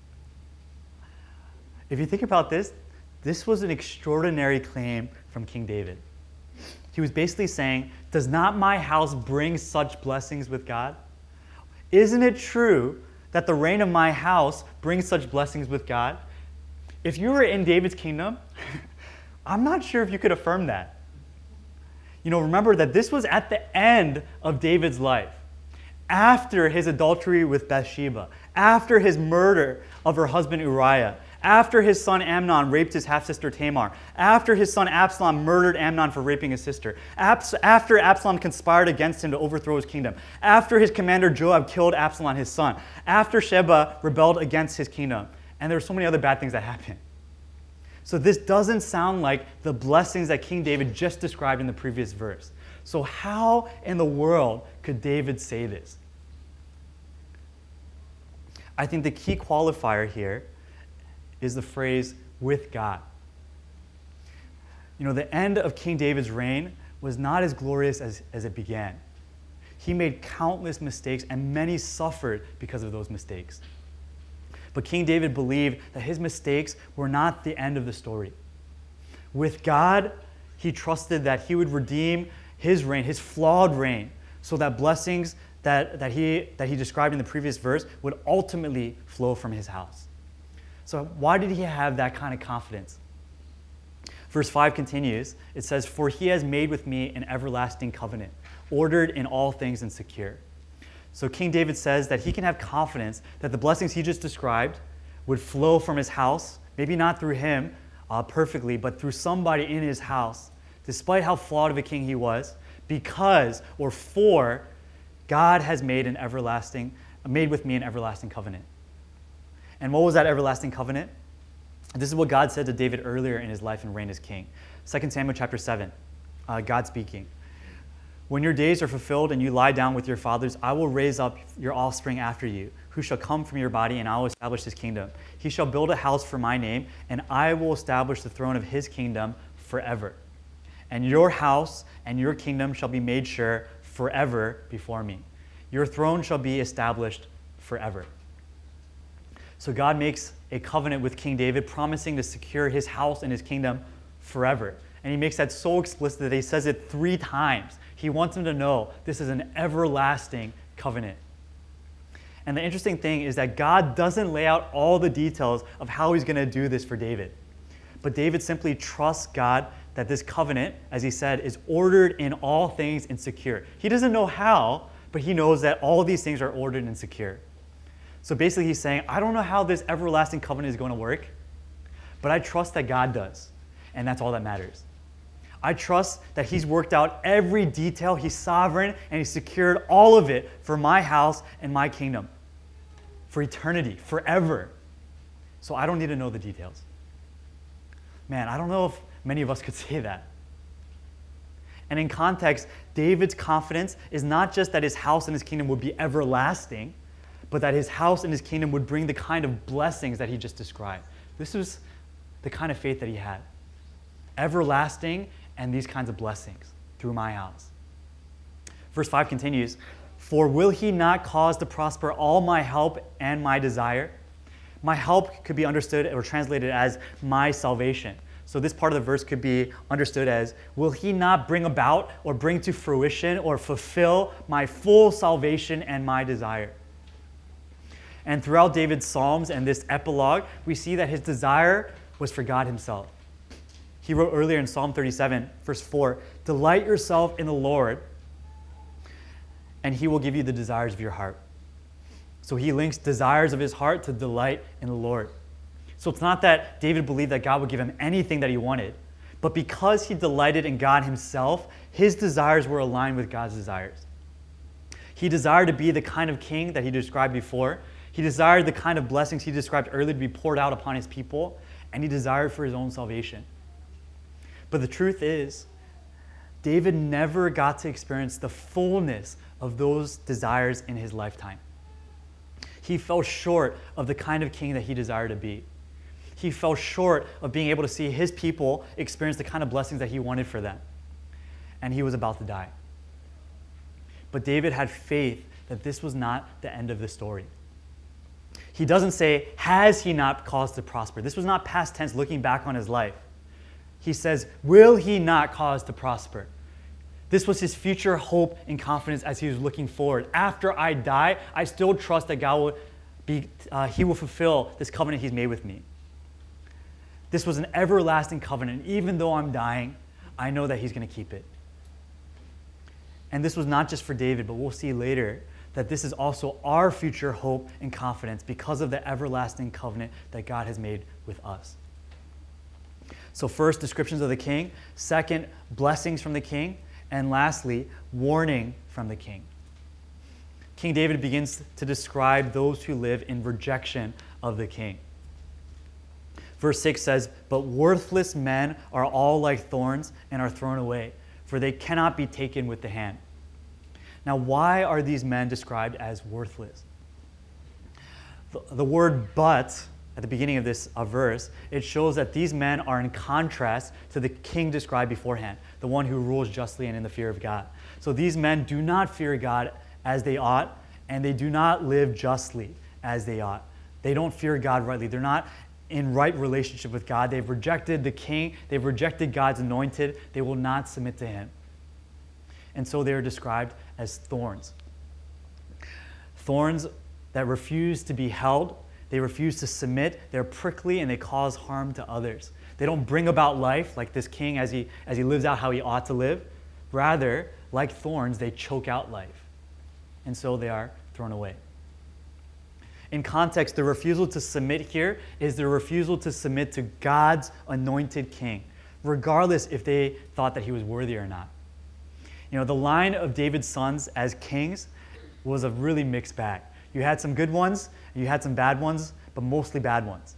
If you think about this, this was an extraordinary claim from King David. He was basically saying, does not my house bring such blessings with God? Isn't it true that the reign of my house brings such blessings with God? If you were in David's kingdom, I'm not sure if you could affirm that. You know, remember that this was at the end of David's life, after his adultery with Bathsheba, after his murder of her husband Uriah, after his son Amnon raped his half-sister Tamar, after his son Absalom murdered Amnon for raping his sister, after Absalom conspired against him to overthrow his kingdom, after his commander Joab killed Absalom, his son, after Sheba rebelled against his kingdom. And there were so many other bad things that happened. So this doesn't sound like the blessings that King David just described in the previous verse. So how in the world could David say this? I think the key qualifier here is the phrase, with God. You know, the end of King David's reign was not as glorious as it began. He made countless mistakes, and many suffered because of those mistakes. But King David believed that his mistakes were not the end of the story. With God, he trusted that he would redeem his reign, his flawed reign, so that blessings that he described in the previous verse would ultimately flow from his house. So why did he have that kind of confidence? Verse 5 continues. It says, "For he has made with me an everlasting covenant, ordered in all things and secure." So King David says that he can have confidence that the blessings he just described would flow from his house, maybe not through him perfectly, but through somebody in his house, despite how flawed of a king he was, because, or for, God has made with me an everlasting covenant. And what was that everlasting covenant? This is what God said to David earlier in his life and reign as king. 2 Samuel chapter 7, God speaking. "When your days are fulfilled and you lie down with your fathers, I will raise up your offspring after you, who shall come from your body, and I will establish his kingdom. He shall build a house for my name, and I will establish the throne of his kingdom forever. And your house and your kingdom shall be made sure forever before me. Your throne shall be established forever." So God makes a covenant with King David, promising to secure his house and his kingdom forever. And he makes that so explicit that he says it 3 times. He wants him to know this is an everlasting covenant. And the interesting thing is that God doesn't lay out all the details of how he's going to do this for David. But David simply trusts God that this covenant, as he said, is ordered in all things and secure. He doesn't know how, but he knows that all these things are ordered and secure. So basically he's saying, I don't know how this everlasting covenant is going to work, but I trust that God does. And that's all that matters. I trust that he's worked out every detail. He's sovereign, and he's secured all of it for my house and my kingdom. For eternity, forever. So I don't need to know the details. Man, I don't know if many of us could say that. And in context, David's confidence is not just that his house and his kingdom would be everlasting, but that his house and his kingdom would bring the kind of blessings that he just described. This was the kind of faith that he had. Everlasting and these kinds of blessings through my house. Verse 5 continues, "For will he not cause to prosper all my help and my desire?" My help could be understood or translated as my salvation. So this part of the verse could be understood as, will he not bring about or bring to fruition or fulfill my full salvation and my desire? And throughout David's Psalms and this epilogue, we see that his desire was for God himself. He wrote earlier in Psalm 37, verse 4, "Delight yourself in the Lord, and he will give you the desires of your heart." So he links desires of his heart to delight in the Lord. So it's not that David believed that God would give him anything that he wanted, but because he delighted in God himself, his desires were aligned with God's desires. He desired to be the kind of king that he described before. He desired the kind of blessings he described earlier to be poured out upon his people, and he desired for his own salvation. But the truth is, David never got to experience the fullness of those desires in his lifetime. He fell short of the kind of king that he desired to be. He fell short of being able to see his people experience the kind of blessings that he wanted for them. And he was about to die. But David had faith that this was not the end of the story. He doesn't say, has he not caused to prosper? This was not past tense looking back on his life. He says, will he not cause to prosper? This was his future hope and confidence as he was looking forward. After I die, I still trust that God he will fulfill this covenant he's made with me. This was an everlasting covenant. Even though I'm dying, I know that he's going to keep it. And this was not just for David, but we'll see later that this is also our future hope and confidence because of the everlasting covenant that God has made with us. So first, descriptions of the king. Second, blessings from the king. And lastly, warning from the king. King David begins to describe those who live in rejection of the king. Verse 6 says, "But worthless men are all like thorns and are thrown away, for they cannot be taken with the hand." Now, why are these men described as worthless? The word "but" at the beginning of this verse, it shows that these men are in contrast to the king described beforehand, the one who rules justly and in the fear of God. So these men do not fear God as they ought, and they do not live justly as they ought. They don't fear God rightly. They're not in right relationship with God. They've rejected the king. They've rejected God's anointed. They will not submit to him. And so they are described as thorns. Thorns that refuse to be held. They refuse to submit. They're prickly and they cause harm to others. They don't bring about life like this king as he lives out how he ought to live. Rather, like thorns, they choke out life. And so they are thrown away. In context, the refusal to submit here is the refusal to submit to God's anointed king, regardless if they thought that he was worthy or not. You know, the line of David's sons as kings was a really mixed bag. You had some good ones, and you had some bad ones, but mostly bad ones.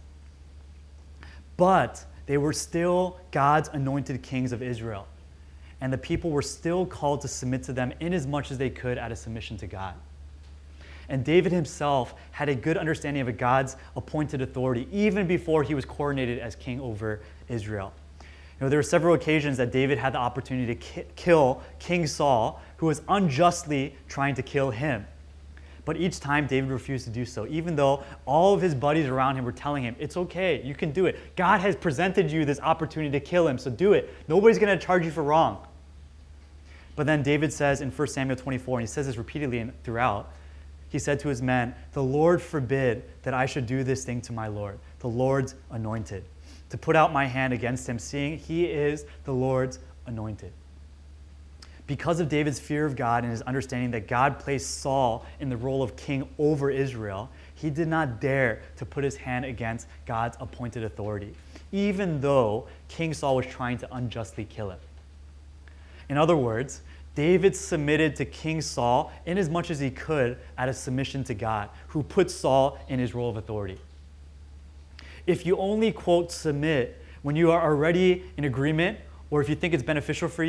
But they were still God's anointed kings of Israel. And the people were still called to submit to them in as much as they could out of submission to God. And David himself had a good understanding of God's appointed authority even before he was coronated as king over Israel. You know, there were several occasions that David had the opportunity to kill King Saul, who was unjustly trying to kill him. But each time David refused to do so, even though all of his buddies around him were telling him, it's okay, you can do it. God has presented you this opportunity to kill him, so do it. Nobody's going to charge you for wrong. But then David says in 1 Samuel 24, and he says this repeatedly throughout, he said to his men, "The Lord forbid that I should do this thing to my Lord, the Lord's anointed, to put out my hand against him, seeing he is the Lord's anointed." Because of David's fear of God and his understanding that God placed Saul in the role of king over Israel, he did not dare to put his hand against God's appointed authority, even though King Saul was trying to unjustly kill him. In other words, David submitted to King Saul in as much as he could out of submission to God, who put Saul in his role of authority. If you only, quote, submit when you are already in agreement, or if you think it's beneficial for you,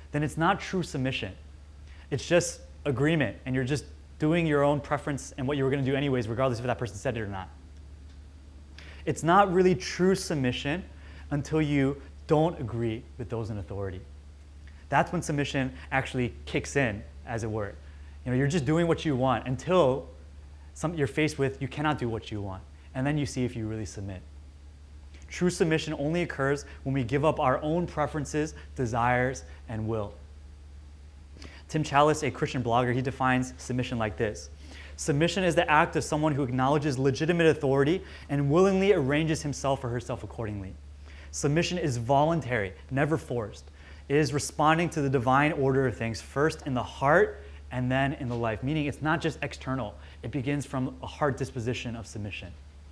then it's not true submission. It's just agreement, and you're just doing your own preference and what you were going to do anyways, regardless if that person said it or not. It's not really true submission until you don't agree with those in authority. That's when submission actually kicks in, as it were. You're just doing what you want until you're faced with you cannot do what you want, and then you see if you really submit. True submission only occurs when we give up our own preferences, desires, and will. Tim Challis, a Christian blogger, he defines submission like this. Submission is the act of someone who acknowledges legitimate authority and willingly arranges himself or herself accordingly. Submission is voluntary, never forced. It is responding to the divine order of things, first in the heart and then in the life, meaning it's not just external. It begins from a heart disposition of submission.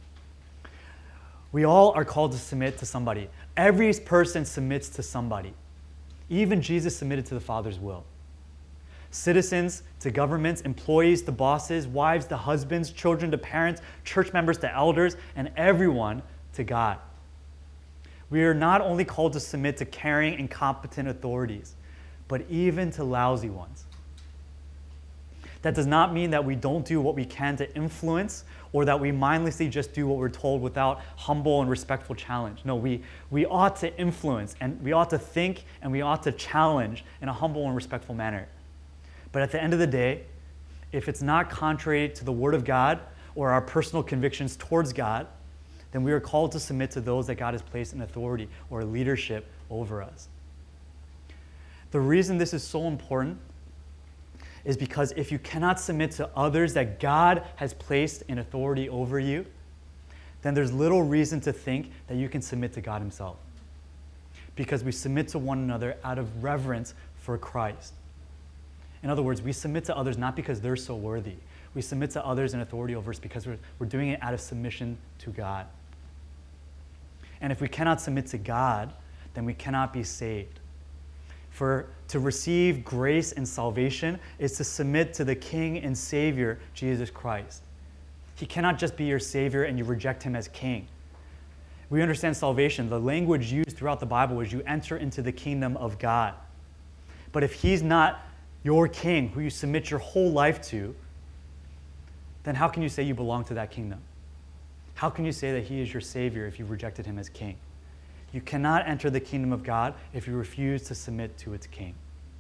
We all are called to submit to somebody. Every person submits to somebody. Even Jesus submitted to the Father's will. Citizens to governments, employees to bosses, wives to husbands, children to parents, church members to elders, and everyone to God. We are not only called to submit to caring and competent authorities, but even to lousy ones. That does not mean that we don't do what we can to influence or that we mindlessly just do what we're told without humble and respectful challenge. No, we ought to influence, and we ought to think, and we ought to challenge in a humble and respectful manner. But at the end of the day, if it's not contrary to the Word of God or our personal convictions towards God, then we are called to submit to those that God has placed in authority or leadership over us. The reason this is so important is because if you cannot submit to others that God has placed in authority over you, then there's little reason to think that you can submit to God Himself. Because we submit to one another out of reverence for Christ. In other words, we submit to others not because they're so worthy. We submit to others in authority over us because we're doing it out of submission to God. And if we cannot submit to God, then we cannot be saved. For to receive grace and salvation is to submit to the King and Savior, Jesus Christ. He cannot just be your Savior and you reject Him as King. We understand salvation. The language used throughout the Bible is you enter into the kingdom of God. But if He's not your King, who you submit your whole life to, then how can you say you belong to that kingdom? How can you say that He is your Savior if you rejected Him as King? You cannot enter the kingdom of God if you refuse to submit to its King.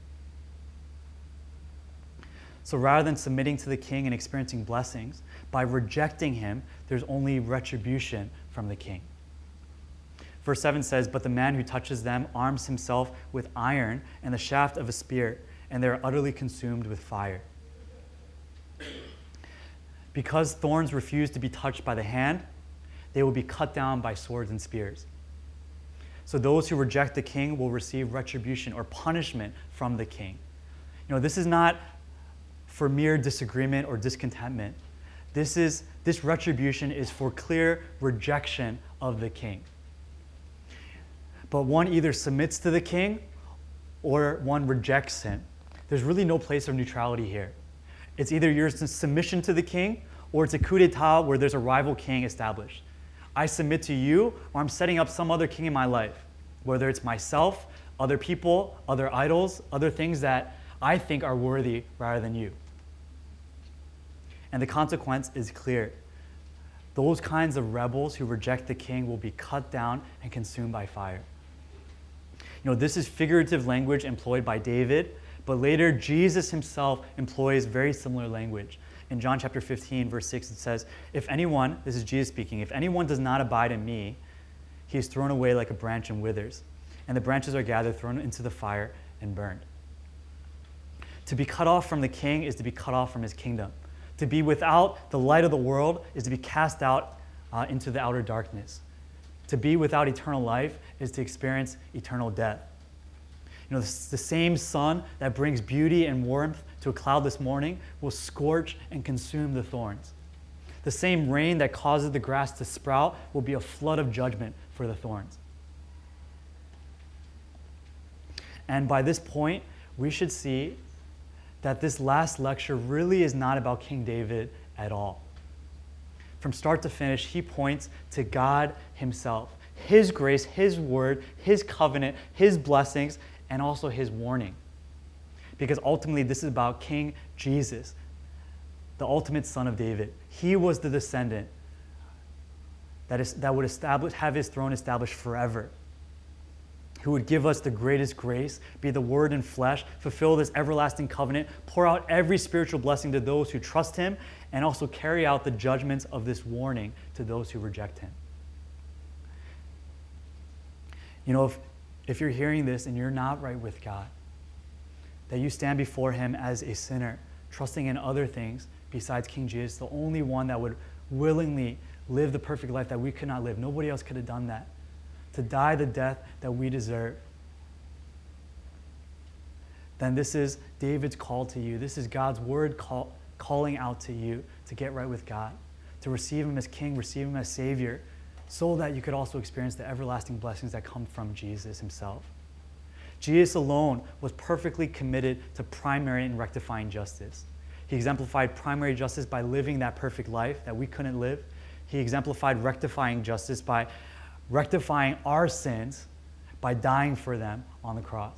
So rather than submitting to the King and experiencing blessings, by rejecting Him, there's only retribution from the King. Verse 7 says, "But the man who touches them arms himself with iron and the shaft of a spear, and they are utterly consumed with fire." Because thorns refuse to be touched by the hand, they will be cut down by swords and spears. So those who reject the King will receive retribution or punishment from the King. This is not for mere disagreement or discontentment. This retribution is for clear rejection of the King. But one either submits to the King or one rejects Him. There's really no place of neutrality here. It's either your submission to the King or it's a coup d'etat where there's a rival king established. I submit to you, or I'm setting up some other king in my life, whether it's myself, other people, other idols, other things that I think are worthy rather than you. And the consequence is clear. Those kinds of rebels who reject the King will be cut down and consumed by fire. This is figurative language employed by David, but later Jesus Himself employs very similar language. In John chapter 15, verse 6, it says, "If anyone," this is Jesus speaking, "if anyone does not abide in me, he is thrown away like a branch and withers, and the branches are gathered, thrown into the fire, and burned." To be cut off from the King is to be cut off from His kingdom. To be without the light of the world is to be cast out into the outer darkness. To be without eternal life is to experience eternal death. The same sun that brings beauty and warmth to a cloudless morning will scorch and consume the thorns. The same rain that causes the grass to sprout will be a flood of judgment for the thorns. And by this point, we should see that this last lecture really is not about King David at all. From start to finish, he points to God Himself, His grace, His word, His covenant, His blessings, and also His warning. because ultimately this is about King Jesus, the ultimate son of David. He was the descendant that would have his throne established forever, who would give us the greatest grace, be the Word in flesh, fulfill this everlasting covenant, pour out every spiritual blessing to those who trust him, and also carry out the judgments of this warning to those who reject him. You know, if you're hearing this and you're not right with God, that you stand before him as a sinner, trusting in other things besides King Jesus, the only one that would willingly live the perfect life that we could not live. Nobody else could have done that. To die the death that we deserve. Then this is David's call to you. This is God's word calling out to you to get right with God, to receive him as King, receive him as Savior, so that you could also experience the everlasting blessings that come from Jesus himself. Jesus alone was perfectly committed to primary and rectifying justice. He exemplified primary justice by living that perfect life that we couldn't live. He exemplified rectifying justice by rectifying our sins by dying for them on the cross.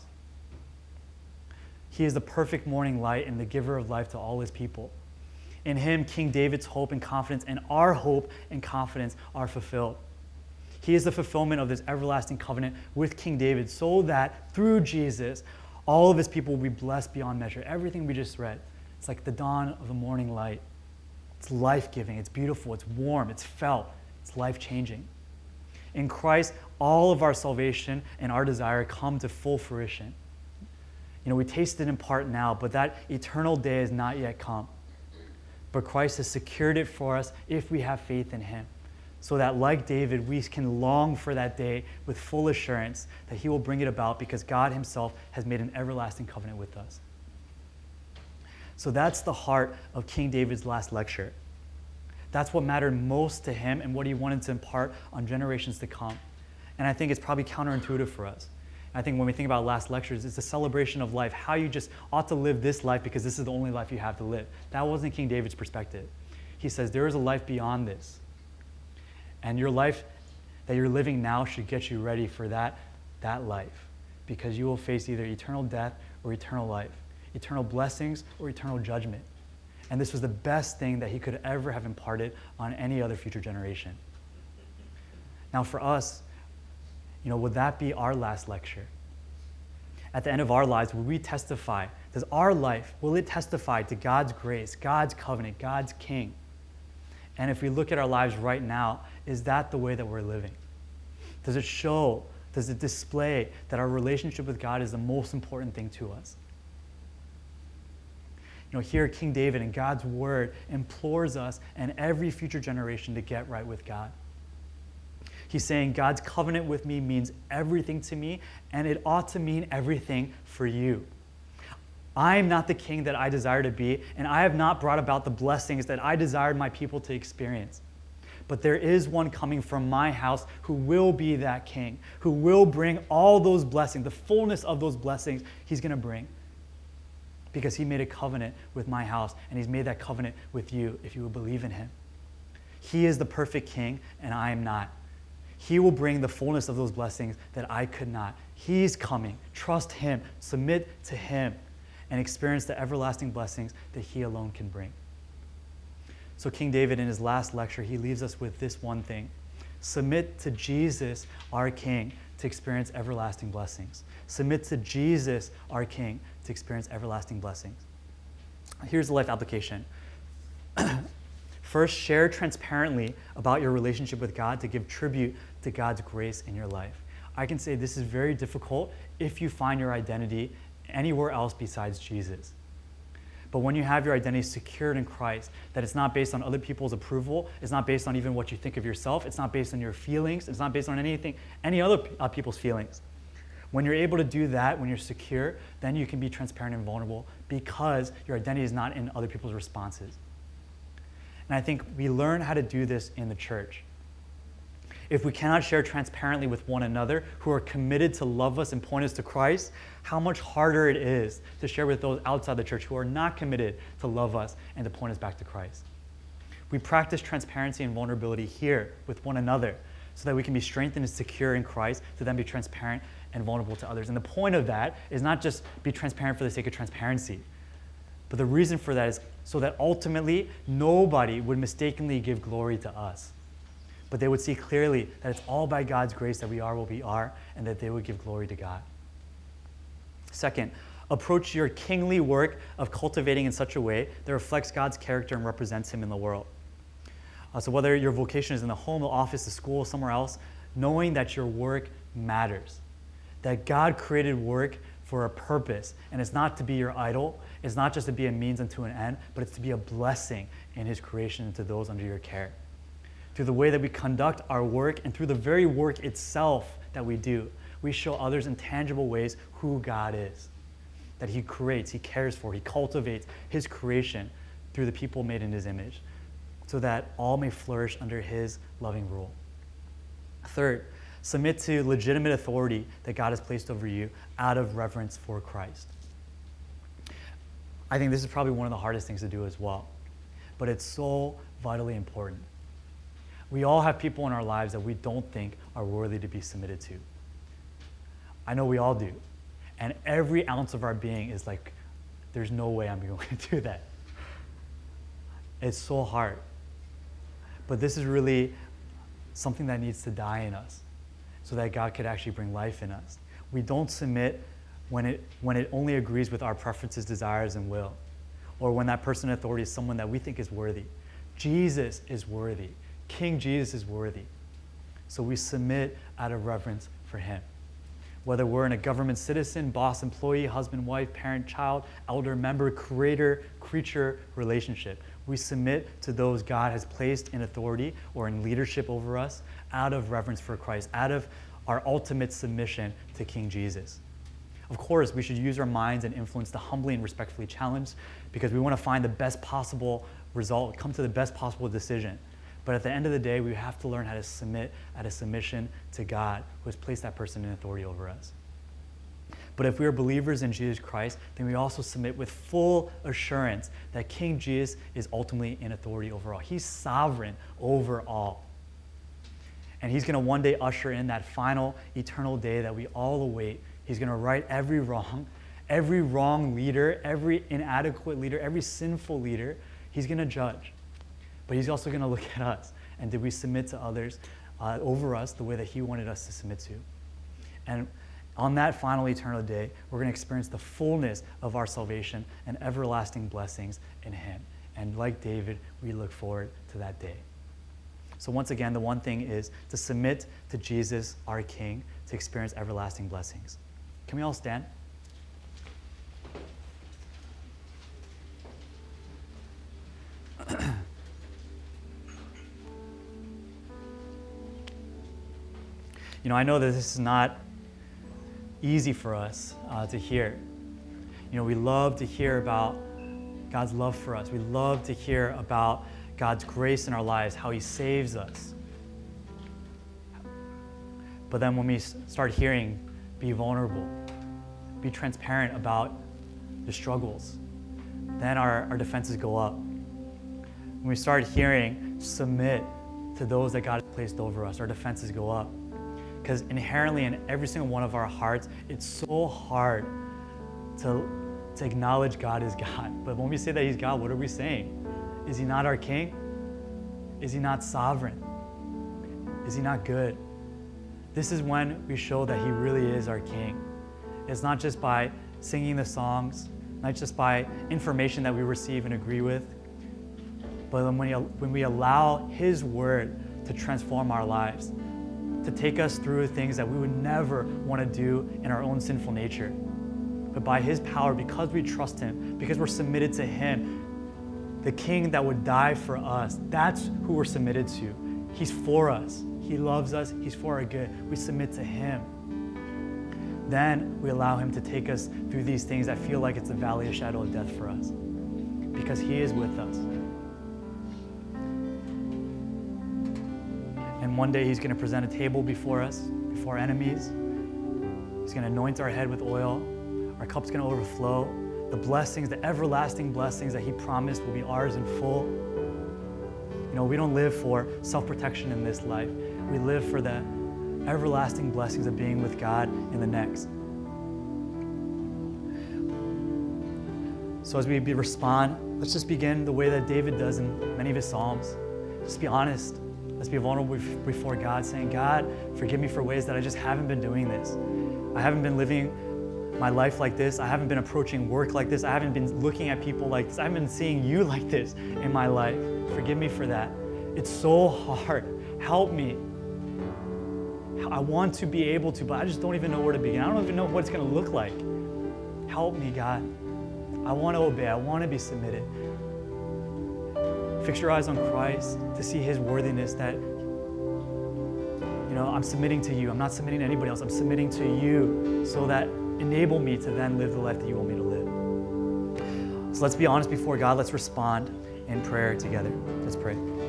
He is the perfect morning light and the giver of life to all his people. In him, King David's hope and confidence and our hope and confidence are fulfilled. He is the fulfillment of this everlasting covenant with King David, so that through Jesus, all of his people will be blessed beyond measure. Everything we just read, it's like the dawn of the morning light. It's life-giving, it's beautiful, it's warm, it's felt, it's life-changing. In Christ, all of our salvation and our desire come to full fruition. You know, we taste it in part now, but that eternal day has not yet come. But Christ has secured it for us if we have faith in him, so that like David, we can long for that day with full assurance that he will bring it about because God himself has made an everlasting covenant with us. So that's the heart of King David's last lecture. That's what mattered most to him and what he wanted to impart on generations to come. And I think it's probably counterintuitive for us. I think when we think about last lectures, it's a celebration of life, how you just ought to live this life because this is the only life you have to live. That wasn't King David's perspective. He says there is a life beyond this. And your life that you're living now should get you ready for that life, because you will face either eternal death or eternal life, eternal blessings or eternal judgment. And this was the best thing that he could ever have imparted on any other future generation. Now for us, would that be our last lecture? At the end of our lives, will we testify? Does our life, will it testify to God's grace, God's covenant, God's King? And if we look at our lives right now, is that the way that we're living? Does it show, does it display that our relationship with God is the most important thing to us? Here King David in God's word implores us and every future generation to get right with God. He's saying God's covenant with me means everything to me, and it ought to mean everything for you. I am not the king that I desire to be, and I have not brought about the blessings that I desired my people to experience. But there is one coming from my house who will be that king, who will bring all those blessings, the fullness of those blessings he's going to bring. Because he made a covenant with my house, and he's made that covenant with you if you will believe in him. He is the perfect king, and I am not. He will bring the fullness of those blessings that I could not. He's coming. Trust him. Submit to him and experience the everlasting blessings that he alone can bring. So King David, in his last lecture, he leaves us with this one thing. Submit to Jesus, our King, to experience everlasting blessings. Submit to Jesus, our King, to experience everlasting blessings. Here's the life application. First, share transparently about your relationship with God to give tribute to God's grace in your life. I can say this is very difficult if you find your identity anywhere else besides Jesus. But when you have your identity secured in Christ, that it's not based on other people's approval, it's not based on even what you think of yourself, it's not based on your feelings, it's not based on any other people's feelings. When you're able to do that, when you're secure, then you can be transparent and vulnerable because your identity is not in other people's responses. And I think we learn how to do this in the church. If we cannot share transparently with one another who are committed to love us and point us to Christ, how much harder it is to share with those outside the church who are not committed to love us and to point us back to Christ. We practice transparency and vulnerability here with one another, so that we can be strengthened and secure in Christ to then be transparent and vulnerable to others. And the point of that is not just be transparent for the sake of transparency, but the reason for that is so that ultimately nobody would mistakenly give glory to us, but they would see clearly that it's all by God's grace that we are what we are, and that they would give glory to God. Second, approach your kingly work of cultivating in such a way that reflects God's character and represents Him in the world. So whether your vocation is in the home, the office, the school, somewhere else, knowing that your work matters, that God created work for a purpose, and it's not to be your idol, it's not just to be a means unto an end, but it's to be a blessing in His creation and to those under your care. Through the way that we conduct our work and through the very work itself that we do, we show others in tangible ways who God is, that He creates, He cares for, He cultivates His creation through the people made in His image, so that all may flourish under His loving rule. Third, submit to legitimate authority that God has placed over you out of reverence for Christ. I think this is probably one of the hardest things to do as well, but it's so vitally important. We all have people in our lives that we don't think are worthy to be submitted to. I know we all do. And every ounce of our being is like, there's no way I'm going to do that. It's so hard. But this is really something that needs to die in us so that God could actually bring life in us. We don't submit when it only agrees with our preferences, desires, and will, or when that person in authority is someone that we think is worthy. Jesus is worthy. King Jesus is worthy. So we submit out of reverence for Him. Whether we're in a government citizen, boss, employee, husband, wife, parent, child, elder, member, creator, creature relationship, we submit to those God has placed in authority or in leadership over us out of reverence for Christ, out of our ultimate submission to King Jesus. Of course, we should use our minds and influence to humbly and respectfully challenge, because we want to find the best possible result, come to the best possible decision. But at the end of the day, we have to learn how to submit out of submission to God, who has placed that person in authority over us. But if we are believers in Jesus Christ, then we also submit with full assurance that King Jesus is ultimately in authority over all. He's sovereign over all. And He's going to one day usher in that final eternal day that we all await. He's going to right every wrong leader, every inadequate leader, every sinful leader. He's going to judge. But He's also going to look at us. And did we submit to others over us the way that He wanted us to submit to? And on that final eternal day, we're going to experience the fullness of our salvation and everlasting blessings in Him. And like David, we look forward to that day. So once again, the one thing is to submit to Jesus, our King, to experience everlasting blessings. Can we all stand? I know that this is not easy for us to hear. We love to hear about God's love for us. We love to hear about God's grace in our lives, how He saves us. But then when we start hearing, be vulnerable, be transparent about the struggles, then our defenses go up. When we start hearing, submit to those that God has placed over us, our defenses go up. Because inherently in every single one of our hearts, it's so hard to acknowledge God as God. But when we say that He's God, what are we saying? Is He not our King? Is He not sovereign? Is He not good? This is when we show that He really is our King. It's not just by singing the songs, not just by information that we receive and agree with, but when we allow His word to transform our lives, to take us through things that we would never want to do in our own sinful nature. But by His power, because we trust Him, because we're submitted to Him, the King that would die for us, that's who we're submitted to. He's for us. He loves us. He's for our good. We submit to Him. Then we allow Him to take us through these things that feel like it's the valley of shadow of death for us, because He is with us. And one day He's going to present a table before us, before our enemies. He's going to anoint our head with oil. Our cup's going to overflow. The blessings, the everlasting blessings that He promised will be ours in full. We don't live for self-protection in this life. we live for the everlasting blessings of being with God in the next. So as we respond, let's just begin the way that David does in many of his Psalms. Just be honest. Let's be vulnerable before God, saying, God, forgive me for ways that I just haven't been doing this. I haven't been living my life like this. I haven't been approaching work like this. I haven't been looking at people like this. I haven't been seeing you like this in my life. Forgive me for that. It's so hard. Help me. I want to be able to, but I just don't even know where to begin. I don't even know what it's going to look like. Help me, God. I want to obey. I want to be submitted. Fix your eyes on Christ to see his worthiness, that, I'm submitting to you. I'm not submitting to anybody else. I'm submitting to you, so that enable me to then live the life that you want me to live. So let's be honest before God. Let's respond in prayer together. Let's pray.